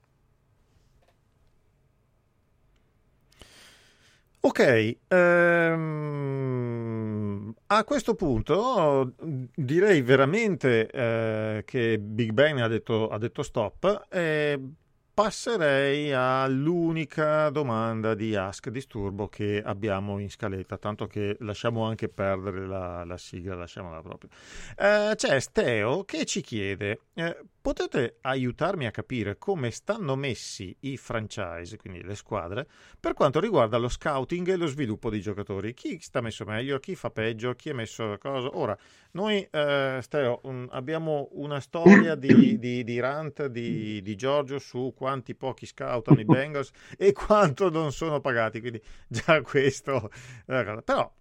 Ok, ehm, a questo punto direi veramente eh, che Big Ben ha detto, ha detto stop e passerei all'unica domanda di Ask Disturbo che abbiamo in scaletta, tanto che lasciamo anche perdere la, la sigla, lasciamola proprio. Eh, c'è Steo che ci chiede, eh, potete aiutarmi a capire come stanno messi i franchise, quindi le squadre, per quanto riguarda lo scouting e lo sviluppo dei giocatori? Chi sta messo meglio, chi fa peggio, chi è messo cosa? Ora, noi, eh, Steo, um, abbiamo una storia di, di, di rant di, di Giorgio su quanti pochi scoutano i Bengals e quanto non sono pagati, quindi già questo... Eh, però,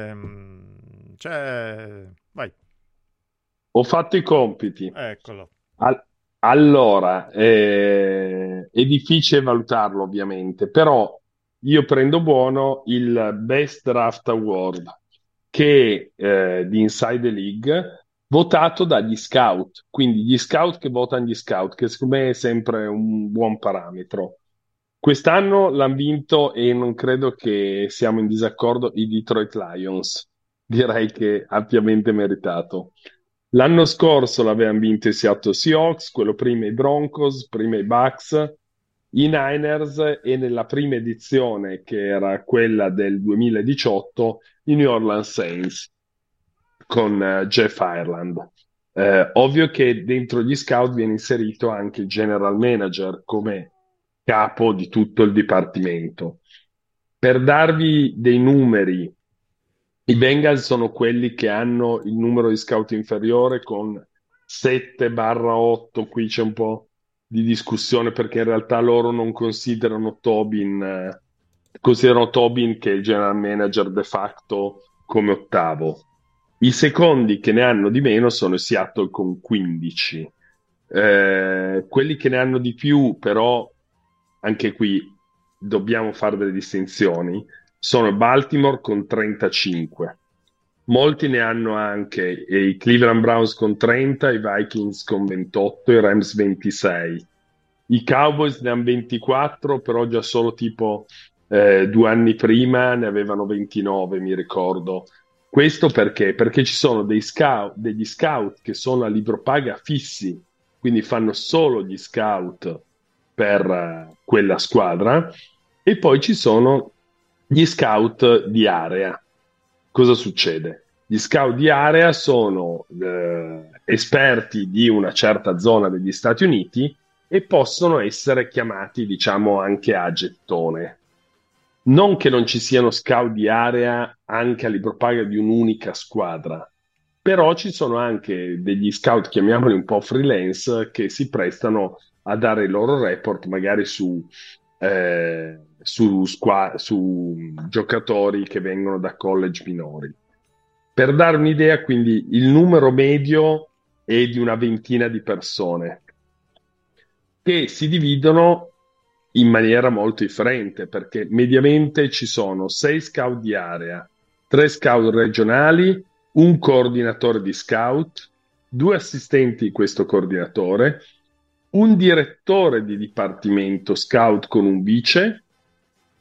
ehm, c'è... Vai, Ho fatto i compiti. eccolo. Al- allora, eh, è difficile valutarlo ovviamente, però io prendo buono il Best Draft Award che è eh, di Inside the League, votato dagli scout, quindi gli scout che votano gli scout, che secondo me è sempre un buon parametro. Quest'anno l'hanno vinto e non credo che siamo in disaccordo i Detroit Lions, direi che ampiamente meritato. L'anno scorso l'avevano vinto i Seattle Seahawks, quello prima i Broncos, prima i Bucks, i Niners e nella prima edizione, che era quella del duemiladiciotto, i New Orleans Saints con eh, Jeff Ireland. Eh, ovvio che dentro gli scout viene inserito anche il general manager come capo di tutto il dipartimento. Per darvi dei numeri, i Bengals sono quelli che hanno il numero di scout inferiore con sette otto, qui c'è un po' di discussione perché in realtà loro non considerano Tobin, eh, considerano Tobin che è il general manager de facto come ottavo. I secondi che ne hanno di meno sono i Seattle con quindici. Eh, quelli che ne hanno di più, però, anche qui dobbiamo fare delle distinzioni, sono Baltimore con trentacinque. Molti ne hanno anche i Cleveland Browns con trenta, i Vikings con ventotto, i Rams ventisei. I Cowboys ne hanno ventiquattro, però già solo tipo eh, due anni prima ne avevano ventinove, mi ricordo. Questo perché? Perché ci sono dei scout, degli scout che sono a libro paga fissi, quindi fanno solo gli scout per uh, quella squadra, e poi ci sono gli scout di area. Cosa succede? Gli scout di area sono eh, esperti di una certa zona degli Stati Uniti e possono essere chiamati, diciamo, anche a gettone. Non che non ci siano scout di area anche a libro paga di un'unica squadra, però ci sono anche degli scout, chiamiamoli un po' freelance, che si prestano a dare i loro report magari su, eh, su, squa- su giocatori che vengono da college minori. Per dare un'idea, quindi, il numero medio è di una ventina di persone che si dividono in maniera molto differente, perché mediamente ci sono sei scout di area, tre scout regionali, un coordinatore di scout, due assistenti di questo coordinatore, un direttore di dipartimento scout con un vice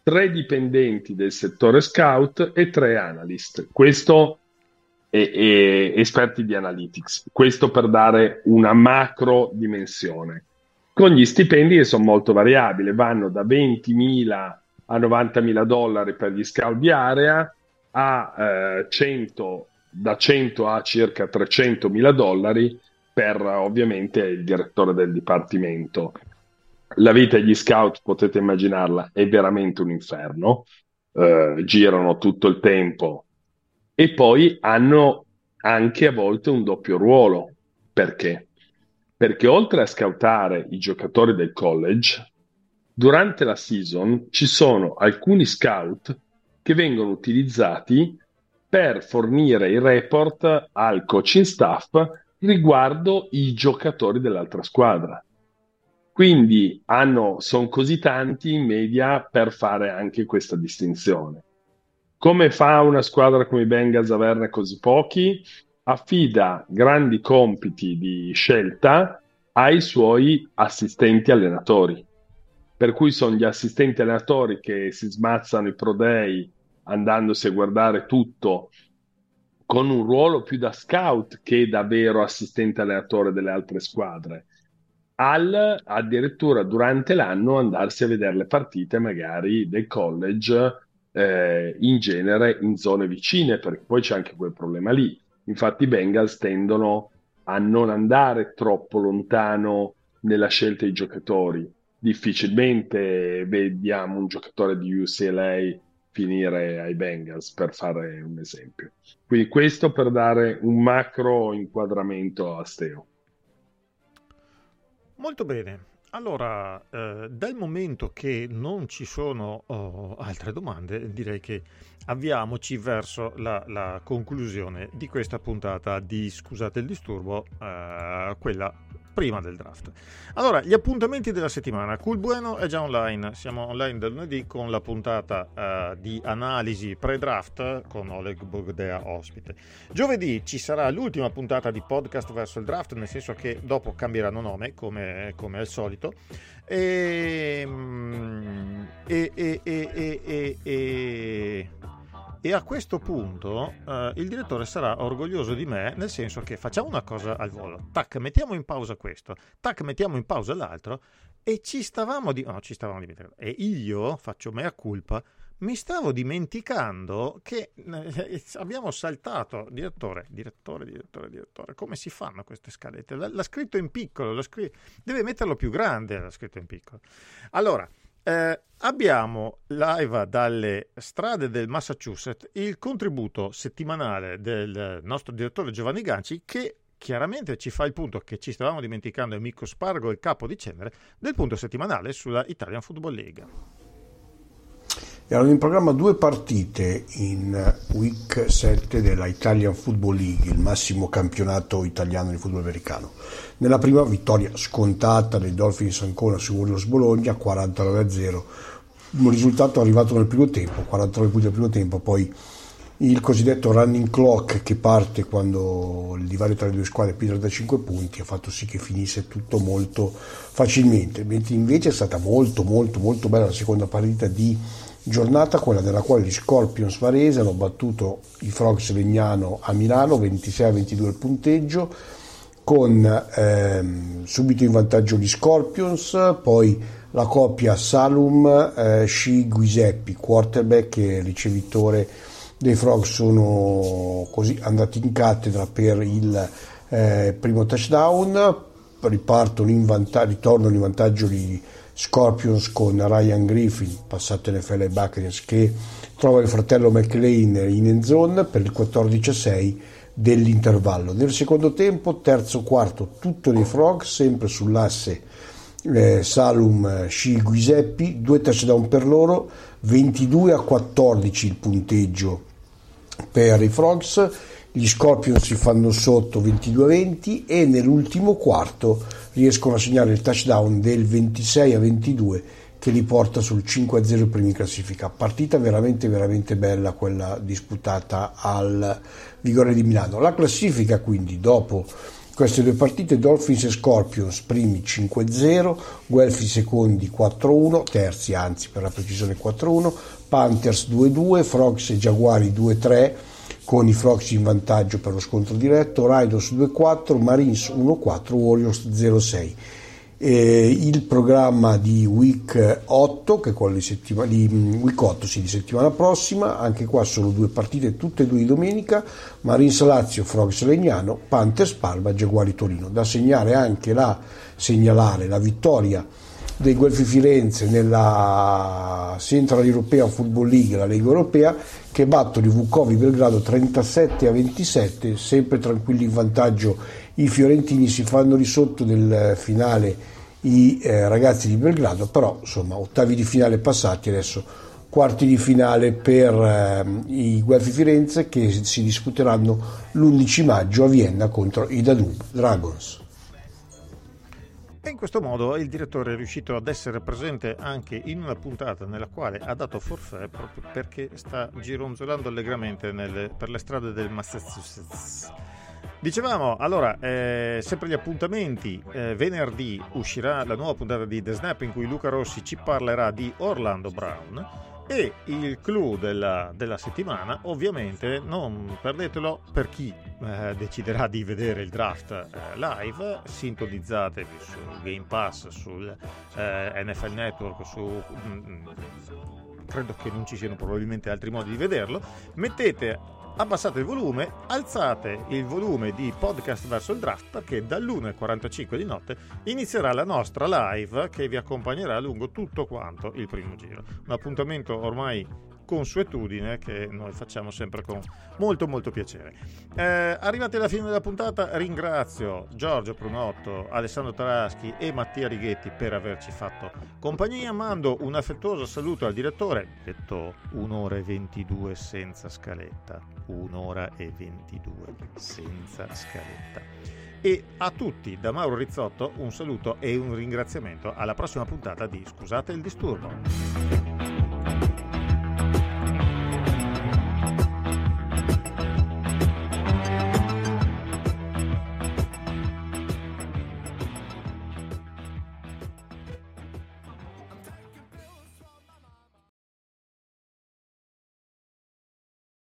tre dipendenti del settore scout e tre analyst. Questo e, e esperti di analytics. Questo per dare una macro dimensione. Con gli stipendi che sono molto variabili, vanno da ventimila a novantamila dollari per gli scout di area, a eh, cento, da cento a circa trecentomila dollari per ovviamente il direttore del dipartimento. La vita degli scout, potete immaginarla, è veramente un inferno, eh, girano tutto il tempo e poi hanno anche a volte un doppio ruolo. Perché? Perché oltre a scoutare i giocatori del college, durante la season ci sono alcuni scout che vengono utilizzati per fornire i report al coaching staff riguardo i giocatori dell'altra squadra. Quindi hanno, sono così tanti in media per fare anche questa distinzione. Come fa una squadra come i Bengals a averne così pochi? Affida grandi compiti di scelta ai suoi assistenti allenatori. Per cui sono gli assistenti allenatori che si smazzano i pro day andandosi a guardare tutto, con un ruolo più da scout che da vero assistente allenatore delle altre squadre, al addirittura durante l'anno andarsi a vedere le partite magari del college, eh, in genere in zone vicine, perché poi c'è anche quel problema lì. Infatti i Bengals tendono a non andare troppo lontano nella scelta dei giocatori. Difficilmente vediamo un giocatore di U C L A finire ai Bengals, per fare un esempio. Quindi questo per dare un macro inquadramento a Steo. Molto bene. Allora, eh, dal momento che non ci sono oh, altre domande, direi che avviamoci verso la, la conclusione di questa puntata di Scusate il disturbo, eh, quella prima del draft. Allora, gli appuntamenti della settimana. Cool Bueno è già online, siamo online da lunedì con la puntata uh, di analisi pre-draft con Oleg Bogdea ospite. Giovedì ci sarà l'ultima puntata di podcast verso il draft, nel senso che dopo cambieranno nome come, come al solito e, e, e, e, e, e E a questo punto uh, il direttore sarà orgoglioso di me, nel senso che facciamo una cosa al volo, tac, mettiamo in pausa questo, tac, mettiamo in pausa l'altro, e ci stavamo di... no, ci stavamo dimenticando, e io, faccio mea culpa, mi stavo dimenticando che eh, abbiamo saltato, direttore, direttore, direttore, direttore, come si fanno queste scalette? L- l'ha scritto in piccolo, l'ha scritto... deve metterlo più grande, l'ha scritto in piccolo. Allora... Eh, abbiamo live dalle strade del Massachusetts il contributo settimanale del nostro direttore Giovanni Ganci, che chiaramente ci fa il punto che ci stavamo dimenticando, Amico Spargo, il capo di cenere, del punto settimanale sulla Italian Football League. Erano in programma due partite in week sette della Italian Football League, il massimo campionato italiano di football americano. Nella prima vittoria scontata dei Dolphins Ancona su Warriors Bologna, quarantanove a zero, un risultato arrivato nel primo tempo, quarantanove punti nel primo tempo, poi il cosiddetto running clock che parte quando il divario tra le due squadre è più di trentacinque punti ha fatto sì che finisse tutto molto facilmente, mentre invece è stata molto molto molto bella la seconda partita di giornata, quella nella quale gli Scorpions Varese hanno battuto i Frogs Legnano a Milano ventisei a ventidue il punteggio, con ehm, subito in vantaggio gli Scorpions, poi la coppia Salum eh, Sci Guiseppi, quarterback e ricevitore dei Frogs, sono così andati in cattedra per il eh, primo touchdown, ripartono in vantaggio, ritornano in vantaggio gli Scorpions con Ryan Griffin, passato N F L ai Buccaneers, che trova il fratello McLean in end zone per il quattordici a sei dell'intervallo. Nel secondo tempo, terzo quarto, tutto dei Frogs, sempre sull'asse eh, Salum Sci Guiseppi, due touchdown per loro, ventidue a quattordici il punteggio per i Frogs. Gli Scorpions si fanno sotto ventidue a venti e nell'ultimo quarto riescono a segnare il touchdown del ventisei a ventidue che li porta sul cinque a zero primi in classifica. Partita veramente veramente bella quella disputata al Vigore di Milano. La classifica quindi dopo Queste due partite, Dolphins e Scorpions primi cinque zero, Guelfi secondi quattro uno, terzi anzi per la precisione quattro uno, Panthers due due, Frogs e Giaguari due tre con i Frogs in vantaggio per lo scontro diretto, Rhinos due quattro, Marines uno quattro, Warriors zero sei. Eh, il programma di week otto, che è quello di, settima, di week otto sì, di settimana prossima, anche qua solo due partite, tutte e due di domenica, Marines Lazio, Frogs Legnano, Panthers Parma, Giaguari Torino. Da segnare anche la segnalare la vittoria dei Guelfi Firenze nella Central European Football League, la Lega Europea, che battono i Vukovi Belgrado trentasette a ventisette, sempre tranquilli in vantaggio i fiorentini, si fanno di sotto nel finale i eh, ragazzi di Belgrado, però insomma ottavi di finale passati, adesso quarti di finale per eh, i Guelfi Firenze, che si disputeranno l'undici maggio a Vienna contro i Danube Dragons. E in questo modo il direttore è riuscito ad essere presente anche in una puntata nella quale ha dato forfait proprio perché sta gironzolando allegramente nelle, per le strade del Massachusetts. Dicevamo, allora, eh, sempre gli appuntamenti, eh, venerdì uscirà la nuova puntata di The Snap in cui Luca Rossi ci parlerà di Orlando Brown, e il clou della, della settimana, ovviamente non perdetelo per chi eh, deciderà di vedere il draft eh, live, sintonizzatevi su Game Pass, sul eh, N F L Network, su mm, credo che non ci siano probabilmente altri modi di vederlo, mettete abbassate il volume, alzate il volume di Podcast verso il draft, perché dall'una e quarantacinque di notte inizierà la nostra live che vi accompagnerà lungo tutto quanto il primo giro. Un appuntamento ormai consuetudine che noi facciamo sempre con molto molto piacere. Eh, arrivati alla fine della puntata, ringrazio Giorgio Prunotto, Alessandro Taraschi e Mattia Righetti per averci fatto compagnia. Mando un affettuoso saluto al direttore, detto un'ora e ventidue senza scaletta, un'ora e ventidue senza scaletta, e a tutti da Mauro Rizzotto un saluto e un ringraziamento. Alla prossima puntata di Scusate il disturbo.